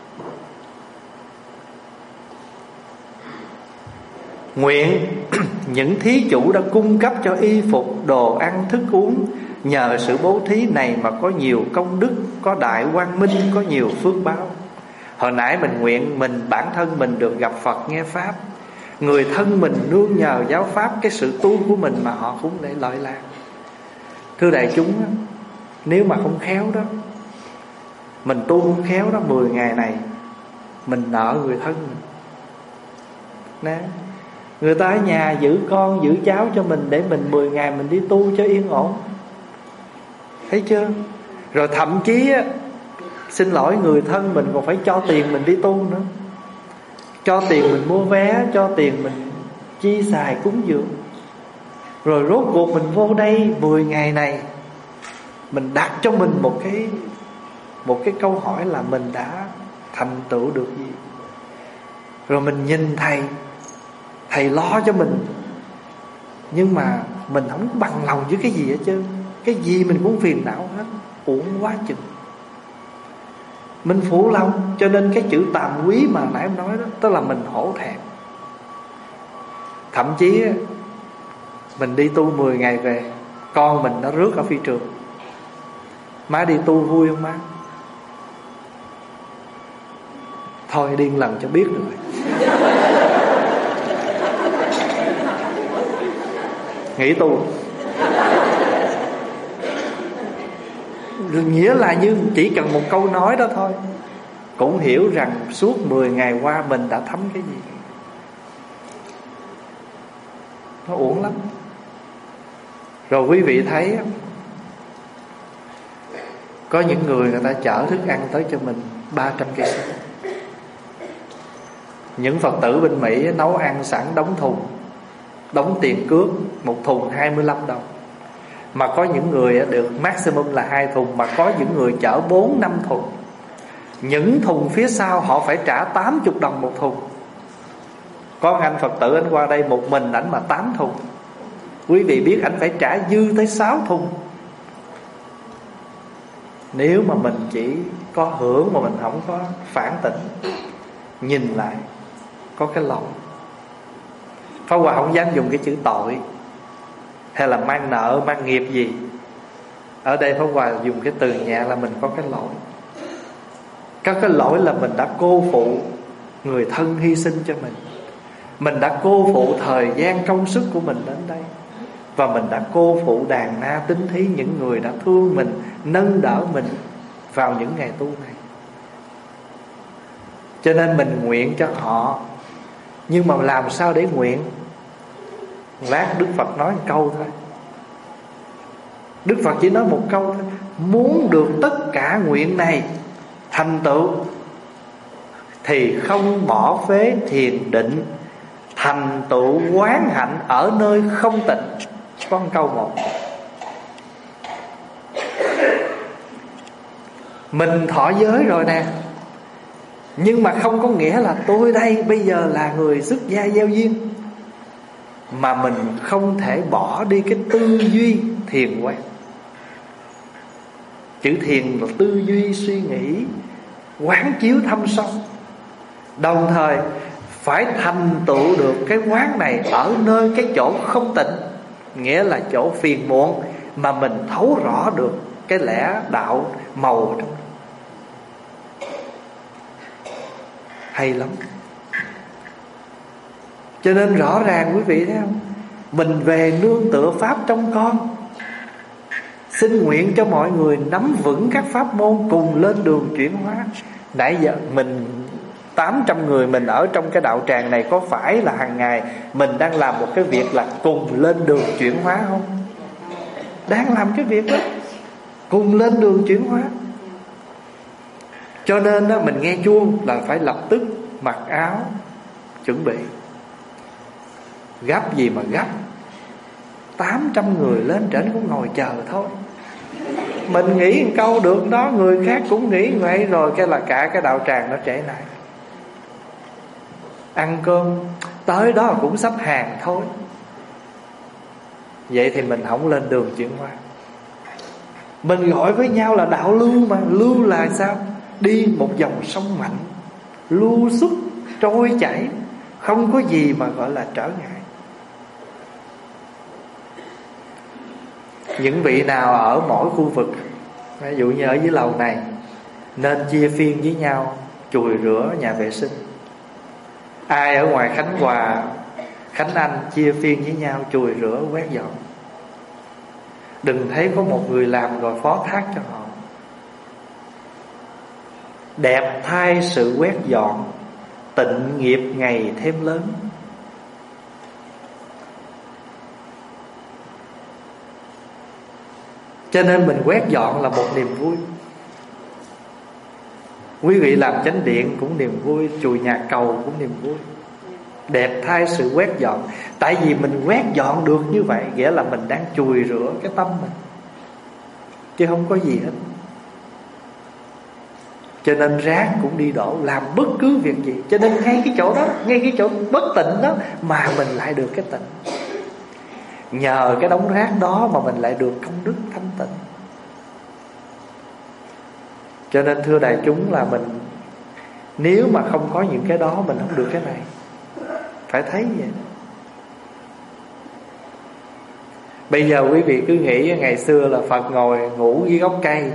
Nguyện những thí chủ đã cung cấp cho y phục, đồ ăn, thức uống, nhờ sự bố thí này mà có nhiều công đức, có đại quang minh, có nhiều phước báo. Hồi nãy mình nguyện mình bản thân mình được gặp Phật nghe Pháp, người thân mình nương nhờ giáo Pháp, cái sự tu của mình mà họ cũng để lợi lạc. Thưa đại chúng, nếu mà không khéo đó, mình tu không khéo đó, mười ngày này mình nợ người thân mình. Nè, người ta ở nhà giữ con, giữ cháu cho mình, để mình mười ngày mình đi tu cho yên ổn. Thấy chưa? Rồi thậm chí á, xin lỗi người thân mình còn phải cho tiền mình đi tu nữa, cho tiền mình mua vé, cho tiền mình chi xài cúng dường. Rồi rốt cuộc mình vô đây mười ngày này, mình đặt cho mình một cái Một cái câu hỏi là mình đã thành tựu được gì. Rồi mình nhìn thầy, thầy lo cho mình, nhưng mà mình không có bằng lòng với cái gì hết trơn. Cái gì mình cũng phiền não hết, uổng quá chừng. Mình phụ lòng. Cho nên cái chữ tàm quý mà nãy em nói đó, tức là mình hổ thẹn. Thậm chí mình đi tu mười ngày về, con mình nó rước ở phi trường. Má đi tu vui không má? Thôi điên lần cho biết rồi. Nghỉ tu. Nghĩa là như chỉ cần một câu nói đó thôi, cũng hiểu rằng suốt mười ngày qua mình đã thấm cái gì. Nó uổng lắm. Rồi quý vị thấy, có những người người ta chở thức ăn tới cho mình ba trăm cây số. Những Phật tử bên Mỹ nấu ăn sẵn đóng thùng, đóng tiền cước, một thùng hai mươi lăm đồng. Mà có những người được maximum là hai thùng, mà có những người chở bốn năm thùng. Những thùng phía sau họ phải trả tám mươi đồng một thùng. Có anh Phật tử anh qua đây một mình ảnh mà tám thùng. Quý vị biết ảnh phải trả dư tới sáu thùng. Nếu mà mình chỉ có hưởng mà mình không có phản tỉnh, nhìn lại có cái lỗi. Pháp Hòa không dám dùng cái chữ tội hay là mang nợ, mang nghiệp gì. Ở đây Pháp Hòa dùng cái từ nhẹ là mình có cái lỗi. Có cái lỗi là mình đã cô phụ người thân hy sinh cho mình, mình đã cô phụ thời gian công sức của mình đến đây, và mình đã cô phụ đàn na tín thí, những người đã thương mình, nâng đỡ mình vào những ngày tu này. Cho nên mình nguyện cho họ. Nhưng mà làm sao để nguyện? Lát Đức Phật nói một câu thôi. Đức Phật chỉ nói một câu thôi: muốn được tất cả nguyện này thành tựu thì không bỏ phế thiền định, thành tựu quán hạnh ở nơi không tịnh. Có một câu một. Mình thọ giới rồi nè, nhưng mà không có nghĩa là tôi đây bây giờ là người xuất gia gieo duyên, mà mình không thể bỏ đi cái tư duy thiền quán. Chữ thiền là tư duy suy nghĩ, quán chiếu thâm sâu. Đồng thời phải thành tựu được cái quán này ở nơi cái chỗ không tịnh, nghĩa là chỗ phiền muộn, mà mình thấu rõ được cái lẽ đạo màu trong đó. Hay lắm. Cho nên rõ ràng quý vị thấy không, mình về nương tựa pháp trong con. Xin nguyện cho mọi người nắm vững các pháp môn, cùng lên đường chuyển hóa. Nãy giờ mình tám trăm người mình ở trong cái đạo tràng này, có phải là hàng ngày mình đang làm một cái việc là cùng lên đường chuyển hóa không? Đang làm cái việc đó, cùng lên đường chuyển hóa. Cho nên đó, mình nghe chuông là phải lập tức mặc áo chuẩn bị. Gấp gì mà gấp, tám trăm người lên trển cũng ngồi chờ thôi. Mình nghĩ một câu được đó, người khác cũng nghĩ vậy, rồi cái là cả cái đạo tràng nó trễ lại. Ăn cơm tới đó cũng sắp hàng thôi. Vậy thì mình không lên đường chuyển hóa. Mình gọi với nhau là đạo lưu mà. Lưu là sao? Đi một dòng sông mạnh, lưu xuất trôi chảy, không có gì mà gọi là trở ngại. Những vị nào ở mỗi khu vực, ví dụ như ở dưới lầu này, nên chia phiên với nhau chùi rửa nhà vệ sinh. Ai ở ngoài Khánh Hòa, Khánh Anh, chia phiên với nhau chùi rửa quét dọn. Đừng thấy có một người làm rồi phó thác cho họ. Đẹp thay sự quét dọn, tịnh nghiệp ngày thêm lớn. Cho nên mình quét dọn là một niềm vui. Quý vị làm chánh điện cũng niềm vui, chùi nhà cầu cũng niềm vui. Đẹp thay sự quét dọn. Tại vì mình quét dọn được như vậy, nghĩa là mình đang chùi rửa cái tâm mình, chứ không có gì hết. Cho nên rác cũng đi đổ, làm bất cứ việc gì. Cho nên ngay cái chỗ đó, ngay cái chỗ bất tịnh đó mà mình lại được cái tịnh. Nhờ cái đống rác đó mà mình lại được công đức thanh tịnh. Cho nên thưa đại chúng là mình, nếu mà không có những cái đó mình không được cái này. Phải thấy vậy. Bây giờ quý vị cứ nghĩ ngày xưa là Phật ngồi ngủ dưới gốc cây,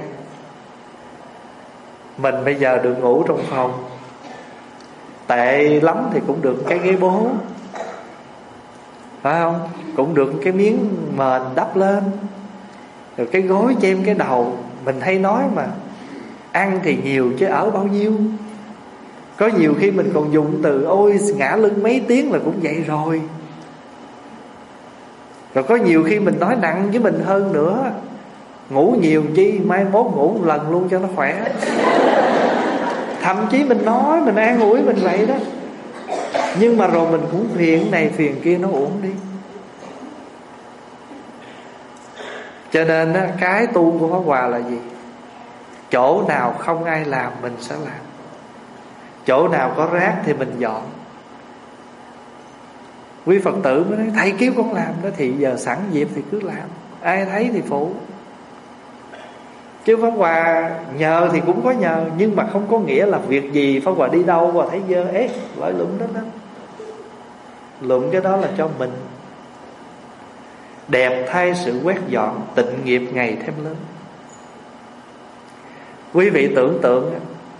mình bây giờ được ngủ trong phòng. Tệ lắm thì cũng được cái ghế bố, phải không? Cũng được cái miếng mền đắp lên, rồi cái gối chêm cái đầu. Mình hay nói mà, ăn thì nhiều chứ ở bao nhiêu. Có nhiều khi mình còn dùng từ ôi ngã lưng mấy tiếng là cũng vậy rồi. Rồi có nhiều khi mình nói nặng với mình hơn nữa, ngủ nhiều chi mai mốt ngủ một lần luôn cho nó khỏe. Thậm chí mình nói, mình an ủi mình vậy đó. Nhưng mà rồi mình cũng phiền này phiền kia, nó uổng đi. Cho nên đó, cái tu của Pháp Hòa là gì? Chỗ nào không ai làm mình sẽ làm, chỗ nào có rác thì mình dọn. Quý Phật tử mới nói thầy kêu con làm đó, thì giờ sẵn dịp thì cứ làm, ai thấy thì phụ. Chứ Pháp Hòa nhờ thì cũng có nhờ, nhưng mà không có nghĩa là việc gì Pháp Hòa đi đâu và thấy dơ ế loại lụm đó đó. Lụm cái đó là cho mình. Đẹp thay sự quét dọn, tịnh nghiệp ngày thêm lớn. Quý vị tưởng tượng,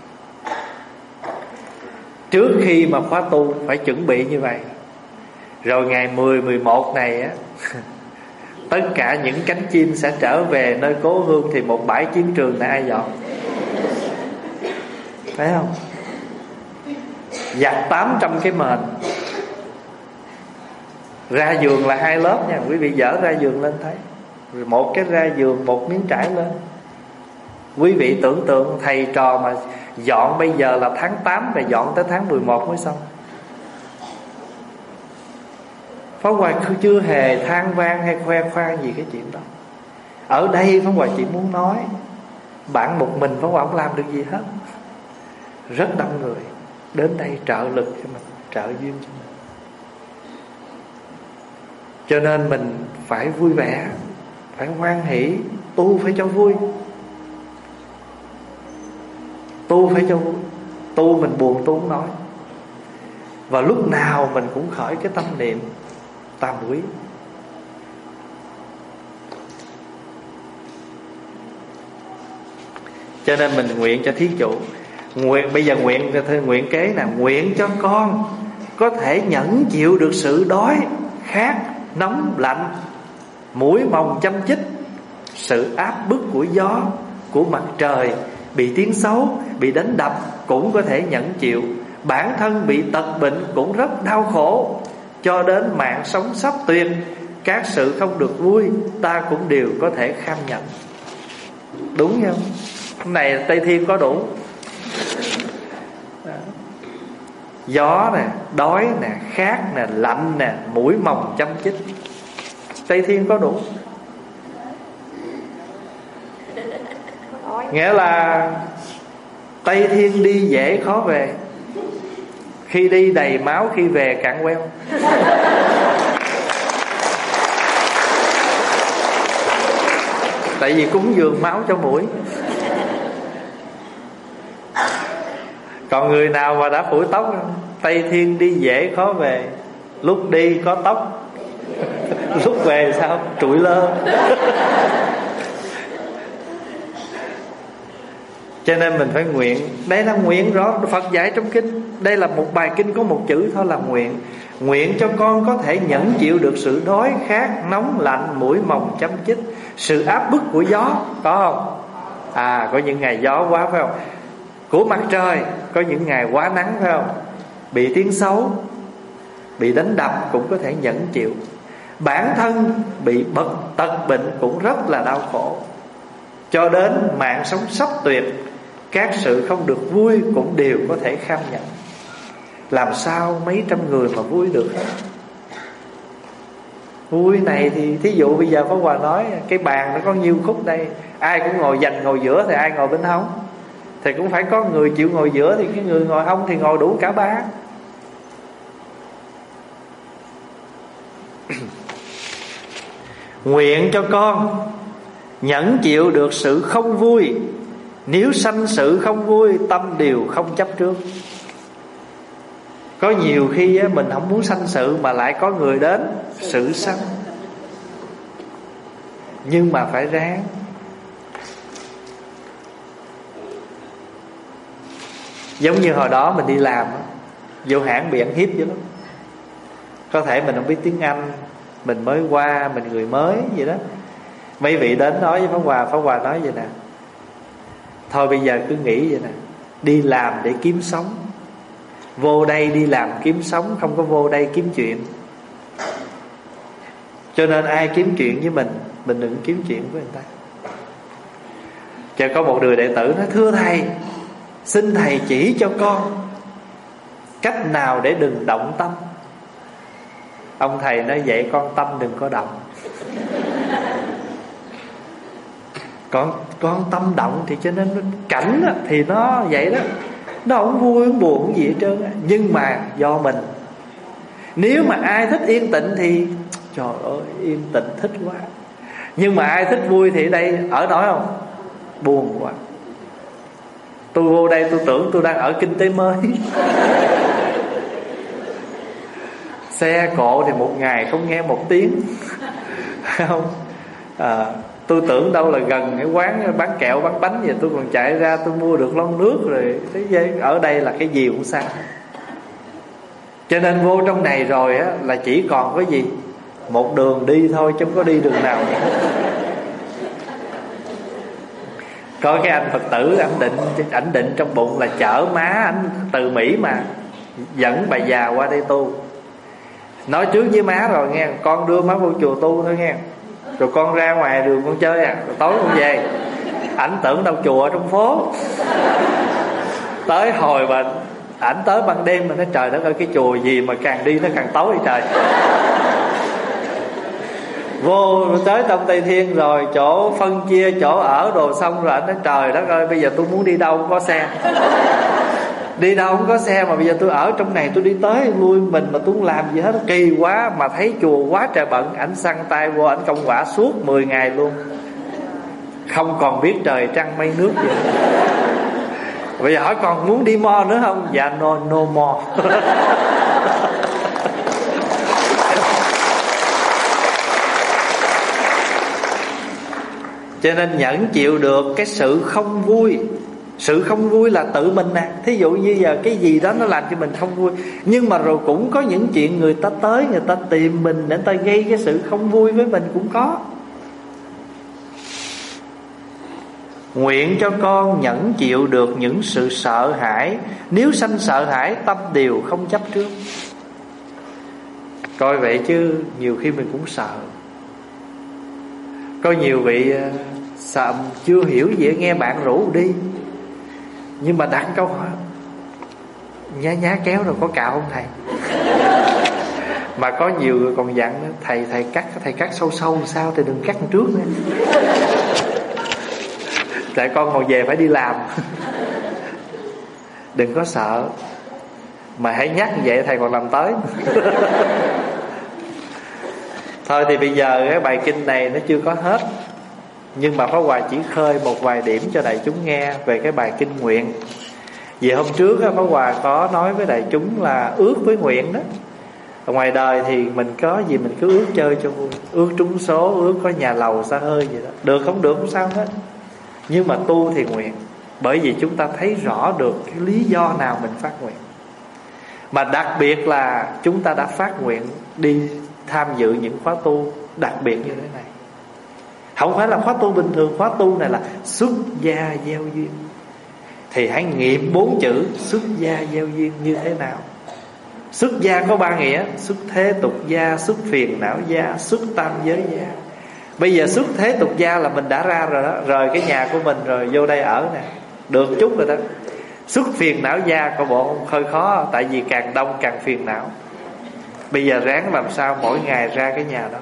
trước khi mà khóa tu phải chuẩn bị như vậy, rồi ngày mười, mười một này á, tất cả những cánh chim sẽ trở về nơi cố hương, thì một bãi chiến trường này ai dọn? Phải không? Giặt tám trăm cái mền. Ra giường là hai lớp nha, quý vị dở ra giường lên thấy. rồi một cái ra giường, một miếng trải lên. Quý vị tưởng tượng thầy trò mà dọn bây giờ là tháng tám, và dọn tới tháng mười một mới xong. Pháp Hòa chưa hề than vang hay khoe khoang gì cái chuyện đó. Ở đây Pháp Hòa chỉ muốn nói, bạn một mình Pháp Hòa không làm được gì hết. Rất đông người đến đây trợ lực cho mình, trợ duyên cho mình. Cho nên mình phải vui vẻ, phải hoan hỷ, tu phải cho vui. Tu phải cho vui. Tu mình buồn tu không nói. Và lúc nào mình cũng khởi cái tâm niệm tam quý. Cho nên mình nguyện cho thí chủ, nguyện bây giờ nguyện nguyện kế là nguyện cho con có thể nhẫn chịu được sự đói, khát, nóng, lạnh, mũi mồng châm chích, sự áp bức của gió, của mặt trời, bị tiếng xấu, bị đánh đập cũng có thể nhẫn chịu. Bản thân bị tật bệnh cũng rất đau khổ, cho đến mạng sống sắp tuyệt, các sự không được vui ta cũng đều có thể kham nhận. Đúng không? Cái này Tây Thiên có đủ. Gió nè, đói nè, khát nè, lạnh nè, mũi mồng châm chích, Tây Thiên có đủ. Nghĩa là Tây Thiên đi dễ khó về, khi đi đầy máu, khi về cạn queo. Tại vì cúng dường máu cho mũi. Còn người nào mà đã phủi tóc, Tây Thiên đi dễ khó về, lúc đi có tóc, lúc về sao trụi lơ. Cho nên mình phải nguyện. Đây là nguyện rõ, Phật dạy trong kinh. Đây là một bài kinh có một chữ thôi là nguyện. Nguyện cho con có thể nhẫn chịu được sự đói, khát, nóng, lạnh, mũi mồng châm chích, sự áp bức của gió. Có không? À, có những ngày gió quá phải không? Của mặt trời, có những ngày quá nắng phải không? Bị tiếng xấu, bị đánh đập cũng có thể nhẫn chịu. Bản thân bị bật tật bệnh cũng rất là đau khổ, cho đến mạng sống sắp tuyệt, các sự không được vui cũng đều có thể kham nhận. Làm sao mấy trăm người mà vui được hết? Vui này thì thí dụ bây giờ Pháp Hòa nói cái bàn nó có nhiêu khúc đây, ai cũng ngồi dành ngồi giữa thì ai ngồi bên hông? Thì cũng phải có người chịu ngồi giữa, thì cái người ngồi hông thì ngồi đủ cả ba. Nguyện cho con nhẫn chịu được sự không vui, nếu sanh sự không vui, tâm đều không chấp trước. Có nhiều khi á, mình không muốn sanh sự mà lại có người đến sự sanh, nhưng mà phải ráng. Giống như hồi đó mình đi làm á, vô hãng bị ăn hiếp dữ lắm. Có thể mình không biết tiếng Anh, mình mới qua, mình người mới vậy đó. Mấy vị đến nói với Pháp Hòa, Pháp Hòa nói vậy nè: thôi bây giờ cứ nghĩ vậy nè, đi làm để kiếm sống, vô đây đi làm kiếm sống, không có vô đây kiếm chuyện. Cho nên ai kiếm chuyện với mình, mình đừng kiếm chuyện với người ta. Cho có một người đệ tử nói: thưa thầy, xin thầy chỉ cho con cách nào để đừng động tâm. Ông thầy nói: vậy con tâm đừng có động. Còn con tâm động thì cho nên cảnh thì nó vậy đó, nó không vui không buồn không gì hết trơn. Nhưng mà do mình. Nếu mà ai thích yên tịnh thì trời ơi yên tịnh thích quá. Nhưng mà ai thích vui thì đây ở nói không, buồn quá. Tôi vô đây tôi tưởng tôi đang ở kinh tế mới. Xe cộ thì một ngày không nghe một tiếng. Không à, tôi tưởng đâu là gần cái quán bán kẹo bán bánh vậy, tôi còn chạy ra tôi mua được lon nước rồi. Thế ở đây là cái gì cũng xa. Cho nên vô trong này rồi á, là chỉ còn có gì, một đường đi thôi chứ không có đi đường nào nữa. Có cái anh Phật tử ảnh định ảnh định trong bụng là chở má ảnh từ Mỹ mà dẫn bà già qua đây tu. Nói trước với má rồi nghe, con đưa má vô chùa tu thôi nghe. rồi con ra ngoài đường con chơi à, rồi tối con về. Ảnh tưởng đâu chùa trong phố. Tới hồi mà ảnh tới ban đêm mà nói trời đất ơi, cái chùa gì mà càng đi nó càng tối trời. Vô tới Tông Tây Thiên rồi chỗ phân chia chỗ ở đồ xong rồi ảnh nói trời đất ơi, bây giờ tôi muốn đi đâu không có xe. Đi đâu không có xe mà bây giờ tôi ở trong này, tôi đi tới lui mình mà tôi không làm gì hết, kỳ quá. Mà thấy chùa quá trời bận, ảnh xăng tay vô ảnh công quả suốt mười ngày luôn, không còn biết trời trăng mây nước gì. Bây giờ hỏi còn muốn đi mo nữa không? Dạ no, no more. Cho nên nhẫn chịu được cái sự không vui. Sự không vui là tự mình nè. Thí dụ như giờ cái gì đó nó làm cho mình không vui, nhưng mà rồi cũng có những chuyện người ta tới, người ta tìm mình để người ta gây cái sự không vui với mình cũng có. Nguyện cho con nhẫn chịu được những sự sợ hãi. Nếu sanh sợ hãi, tâm đều không chấp trước. Coi vậy chứ nhiều khi mình cũng sợ. Có nhiều vị sợ chưa hiểu gì, nghe bạn rủ đi, nhưng mà đặt câu hỏi nhá nhá kéo rồi có cạo không thầy? Mà có nhiều người còn dặn thầy thầy cắt thầy cắt sâu sâu sao thì đừng cắt trước nữa. Tại con còn về phải đi làm. Đừng có sợ, mà hãy nhắc như vậy thầy còn làm tới. Thôi thì bây giờ cái bài kinh này nó chưa có hết, nhưng mà Pháp Hòa chỉ khơi một vài điểm cho đại chúng nghe về cái bài kinh nguyện. Vì hôm trước Pháp Hòa có nói với đại chúng là ước với nguyện đó. Ở ngoài đời thì mình có gì mình cứ ước chơi cho vui, ước trúng số, ước có nhà lầu xa hơi vậy đó. Được không được không sao hết. Nhưng mà tu thì nguyện, bởi vì chúng ta thấy rõ được cái lý do nào mình phát nguyện. Mà đặc biệt là chúng ta đã phát nguyện đi tham dự những khóa tu đặc biệt như thế này. Không phải là khóa tu bình thường, khóa tu này là xuất gia gieo duyên. Thì hãy nghiệm bốn chữ xuất gia gieo duyên như thế nào. Xuất gia có ba nghĩa: xuất thế tục gia, xuất phiền não gia, xuất tam giới gia. Bây giờ xuất thế tục gia là mình đã ra rồi đó, rời cái nhà của mình rồi vô đây ở nè, được chút rồi đó. Xuất phiền não gia có bộ hơi khó, tại vì càng đông càng phiền não. Bây giờ ráng làm sao mỗi ngày ra cái nhà đó,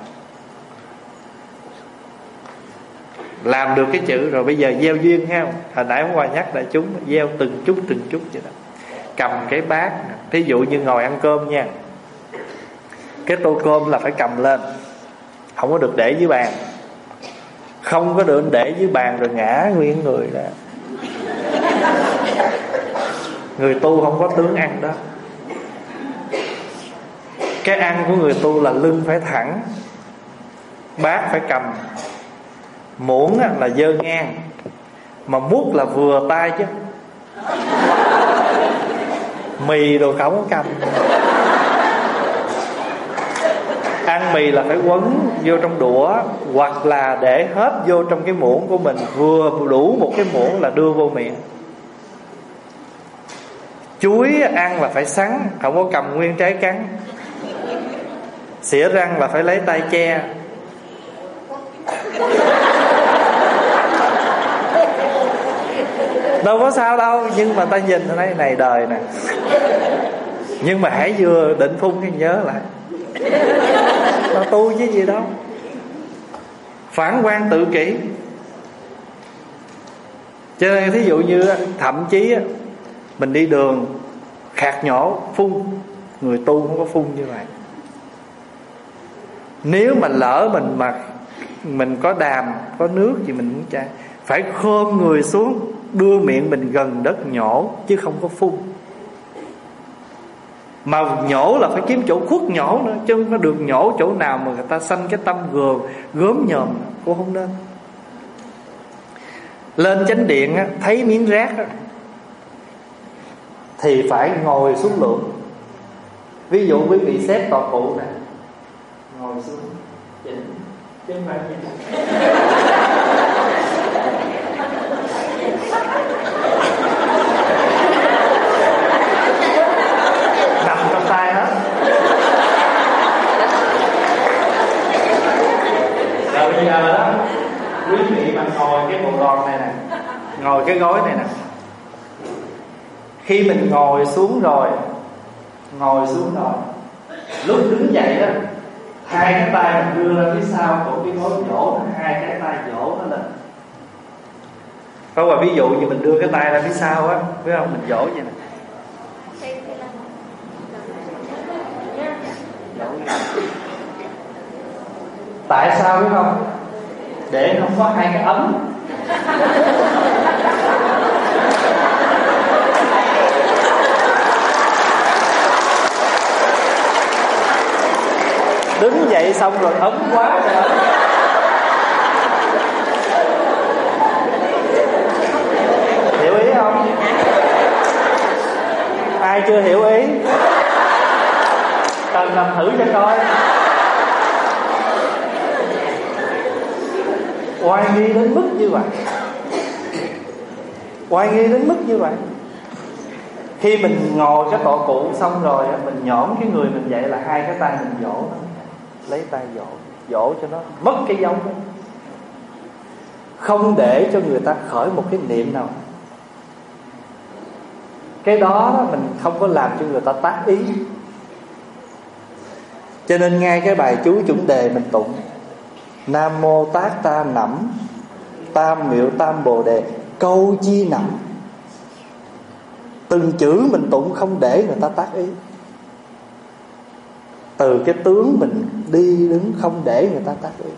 làm được cái chữ rồi bây giờ gieo duyên ha. Hồi nãy hôm qua nhắc đại chúng gieo từng chút từng chút vậy đó. Cầm cái bát, thí dụ như ngồi ăn cơm nha, cái tô cơm là phải cầm lên, không có được để dưới bàn. Không có được để dưới bàn rồi ngã nguyên người ra. Người tu không có tướng ăn đó. Cái ăn của người tu là lưng phải thẳng, bát phải cầm, muỗng là dơ ngang, mà múc là vừa tay chứ. Mì đồ không có cầm. Ăn mì là phải quấn vô trong đũa, hoặc là để hết vô trong cái muỗng của mình, vừa đủ một cái muỗng là đưa vô miệng. Chuối ăn là phải sắn, không có cầm nguyên trái cắn. Xỉa răng là phải lấy tay che. Đâu có sao đâu, nhưng mà ta nhìn thấy này đời nè. Nhưng mà hãy vừa định phun cái nhớ lại, ta tu chứ gì đâu. Phản quan tự kỷ. Cho nên thí dụ như thậm chí mình đi đường khạc nhổ phun, người tu không có phun như vậy. Nếu mà lỡ mình mà mình có đàm, có nước gì mình cũng chai, phải khom người xuống, đưa miệng mình gần đất nhổ, chứ không có phun. Mà nhổ là phải kiếm chỗ khuất nhổ nữa, chứ không có được nhổ chỗ nào mà người ta sanh cái tâm gờm gớm nhòm, cũng không nên. Lên chánh điện á, thấy miếng rác á, thì phải ngồi xuống lượng. Ví dụ quý vị xếp tọa cụ nè, ngồi xuống chỉnh, chứ không phải vậy. Nằm trong tay hết. Rồi bây giờ ngồi cái bộ đòn này nè, ngồi cái gối này nè. Khi mình ngồi xuống rồi, ngồi xuống rồi, lúc đứng dậy á, hai cái tay mình đưa ra phía sau của cái gối, vỗ hai cái tay vỗ nó lên. Có và ví dụ như mình đưa cái tay ra phía sau á, biết không, mình vỗ vậy nè. Tại sao biết không? Để không có hai cái ấm. Đứng dậy xong rồi ấm quá trời ấm. Hiểu ý không? Ai chưa hiểu ý? Cần làm thử cho coi. Oai nghi đến mức như vậy, oai nghi đến mức như vậy. Khi mình ngồi cái tọa cụ xong rồi, mình nhõm cái người mình dậy là hai cái tay mình vỗ nó, lấy tay vỗ, vỗ cho nó mất cái giống đó. Không để cho người ta khởi một cái niệm nào. Cái đó mình không có làm cho người ta tác ý. Cho nên ngay cái bài chú chuẩn đề mình tụng Nam mô tác ta nẫm, tam miệu tam bồ đề, câu chi nẫm. Từng chữ mình tụng không để người ta tác ý. Từ cái tướng mình đi đứng không để người ta tác ý.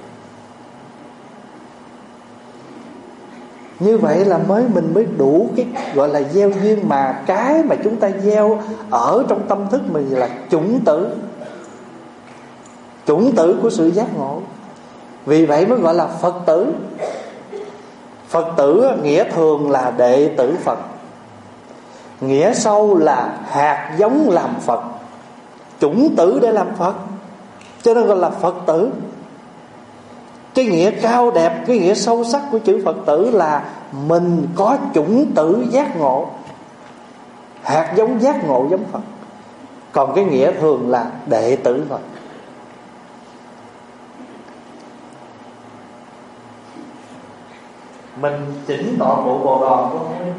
Như vậy là mới mình mới đủ cái gọi là gieo duyên. Mà cái mà chúng ta gieo ở trong tâm thức mình là chủng tử, chủng tử của sự giác ngộ. Vì vậy mới gọi là Phật tử. Phật tử nghĩa thường là đệ tử Phật, nghĩa sâu là hạt giống làm Phật, chủng tử để làm Phật, cho nên gọi là Phật tử. Cái nghĩa cao đẹp, cái nghĩa sâu sắc của chữ Phật tử là mình có chủng tử giác ngộ, hạt giống giác ngộ giống Phật. Còn cái nghĩa thường là đệ tử Phật. Mình chỉnh tọa cụ bồ đòn cũng không.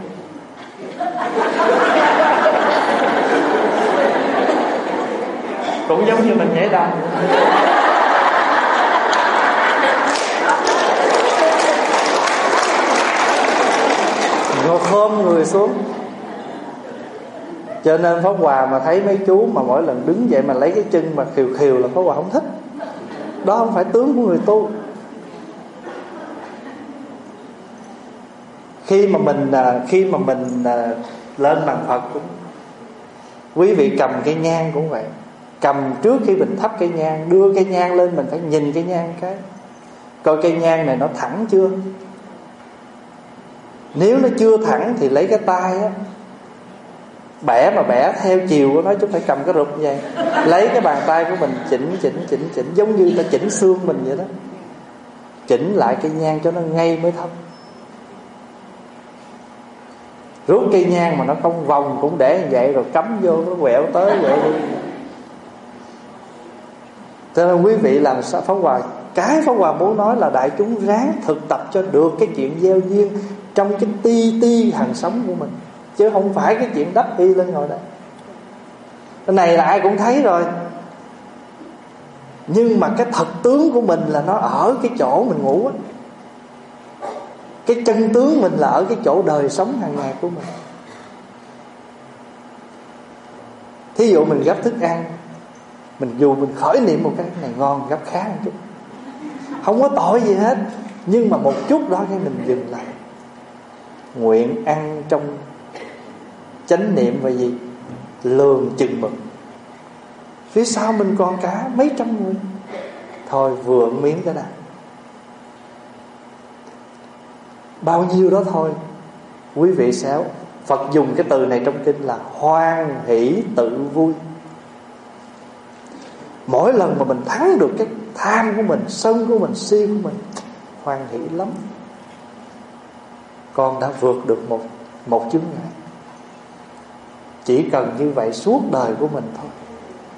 Cũng giống như mình nhảy đầm. Ngồi khom người xuống. Cho nên Pháp Hòa mà thấy mấy chú mà mỗi lần đứng dậy mà lấy cái chân mà khều khều là Pháp Hòa không thích. Đó không phải tướng của người tu. Khi mà mình khi mà mình lên bàn Phật cũng, quý vị cầm cây nhang cũng vậy. Cầm trước khi mình thắp cây nhang, đưa cây nhang lên mình phải nhìn cây nhang cái, coi cây nhang này nó thẳng chưa. Nếu nó chưa thẳng thì lấy cái tay á, bẻ mà bẻ theo chiều của nó, chứ phải cầm cái rụp như vậy. Lấy cái bàn tay của mình chỉnh chỉnh chỉnh chỉnh giống như ta chỉnh xương mình vậy đó. Chỉnh lại cây nhang cho nó ngay mới thắp. Rút cây nhang mà nó không vòng cũng để như vậy, rồi cắm vô nó quẹo tới vậy đi. Cho nên quý vị làm sao Pháp Hòa, cái Pháp Hòa muốn nói là đại chúng ráng thực tập cho được cái chuyện gieo duyên trong cái ti ti hàng sống của mình, chứ không phải cái chuyện đắp y lên ngồi đây. Cái này là ai cũng thấy rồi. Nhưng mà cái thật tướng của mình là nó ở cái chỗ mình ngủ á. Cái chân tướng mình là ở cái chỗ đời sống hàng ngày của mình. Thí dụ mình gấp thức ăn, mình dù mình khởi niệm một cái này ngon, gấp khá một chút, không có tội gì hết, nhưng mà một chút đó cái mình dừng lại, nguyện ăn trong chánh niệm và gì, lường chừng mực. Phía sau mình còn cả mấy trăm người, thôi vừa miếng cái nào, bao nhiêu đó thôi. Quý vị sẽ, Phật dùng cái từ này trong kinh là hoan hỷ tự vui. Mỗi lần mà mình thắng được cái tham của mình, sân của mình, si của mình, hoan hỷ lắm. Con đã vượt được một một chướng ngại. Chỉ cần như vậy suốt đời của mình thôi.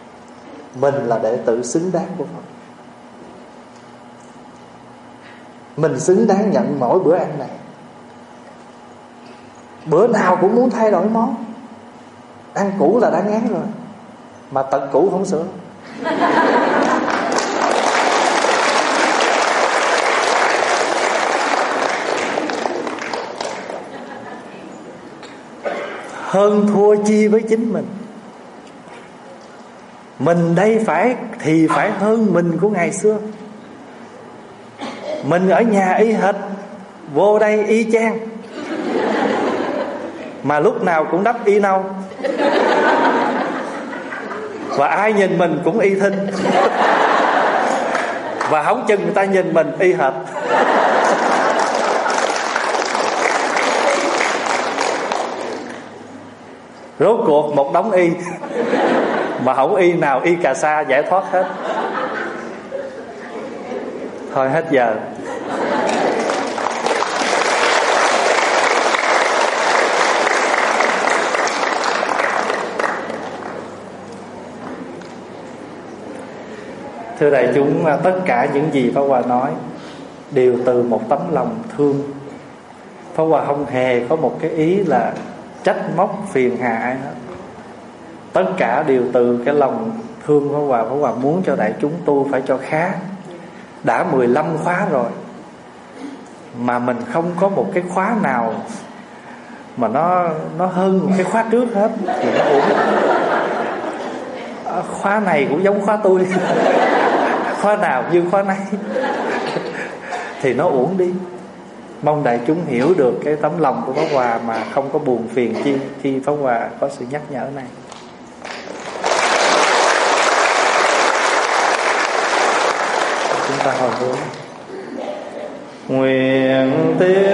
Mình là đệ tử xứng đáng của Phật. Mình xứng đáng nhận mỗi bữa ăn này. Bữa nào cũng muốn thay đổi món. Ăn cũ là đã ngán rồi, mà tật cũ không sửa. Hơn thua chi với chính mình. Mình đây phải thì phải hơn mình của ngày xưa. Mình ở nhà y hệt, vô đây y chang, mà lúc nào cũng đắp y nâu, và ai nhìn mình cũng y thinh, và không chừng người ta nhìn mình y hệt. Rốt cuộc một đống y, mà không y nào y cà sa giải thoát hết. Thôi hết giờ. Thưa đại chúng, tất cả những gì Pháp Hòa nói đều từ một tấm lòng thương. Pháp Hòa không hề có một cái ý là trách móc phiền hà ai hết. Tất cả đều từ cái lòng thương Pháp Hòa. Pháp Hòa muốn cho đại chúng tu phải cho khá. Đã mười lăm khóa rồi mà mình không có một cái khóa nào mà nó nó hơn một cái khóa trước hết thì nó uổng. Khóa này cũng giống khóa tôi, khóa nào như khóa này thì nó uổng đi. Mong đại chúng hiểu được cái tấm lòng của Pháp Hòa mà không có buồn phiền chi khi Pháp Hòa có sự nhắc nhở này. Chúng ta hồi hướng. Nguyện tiếng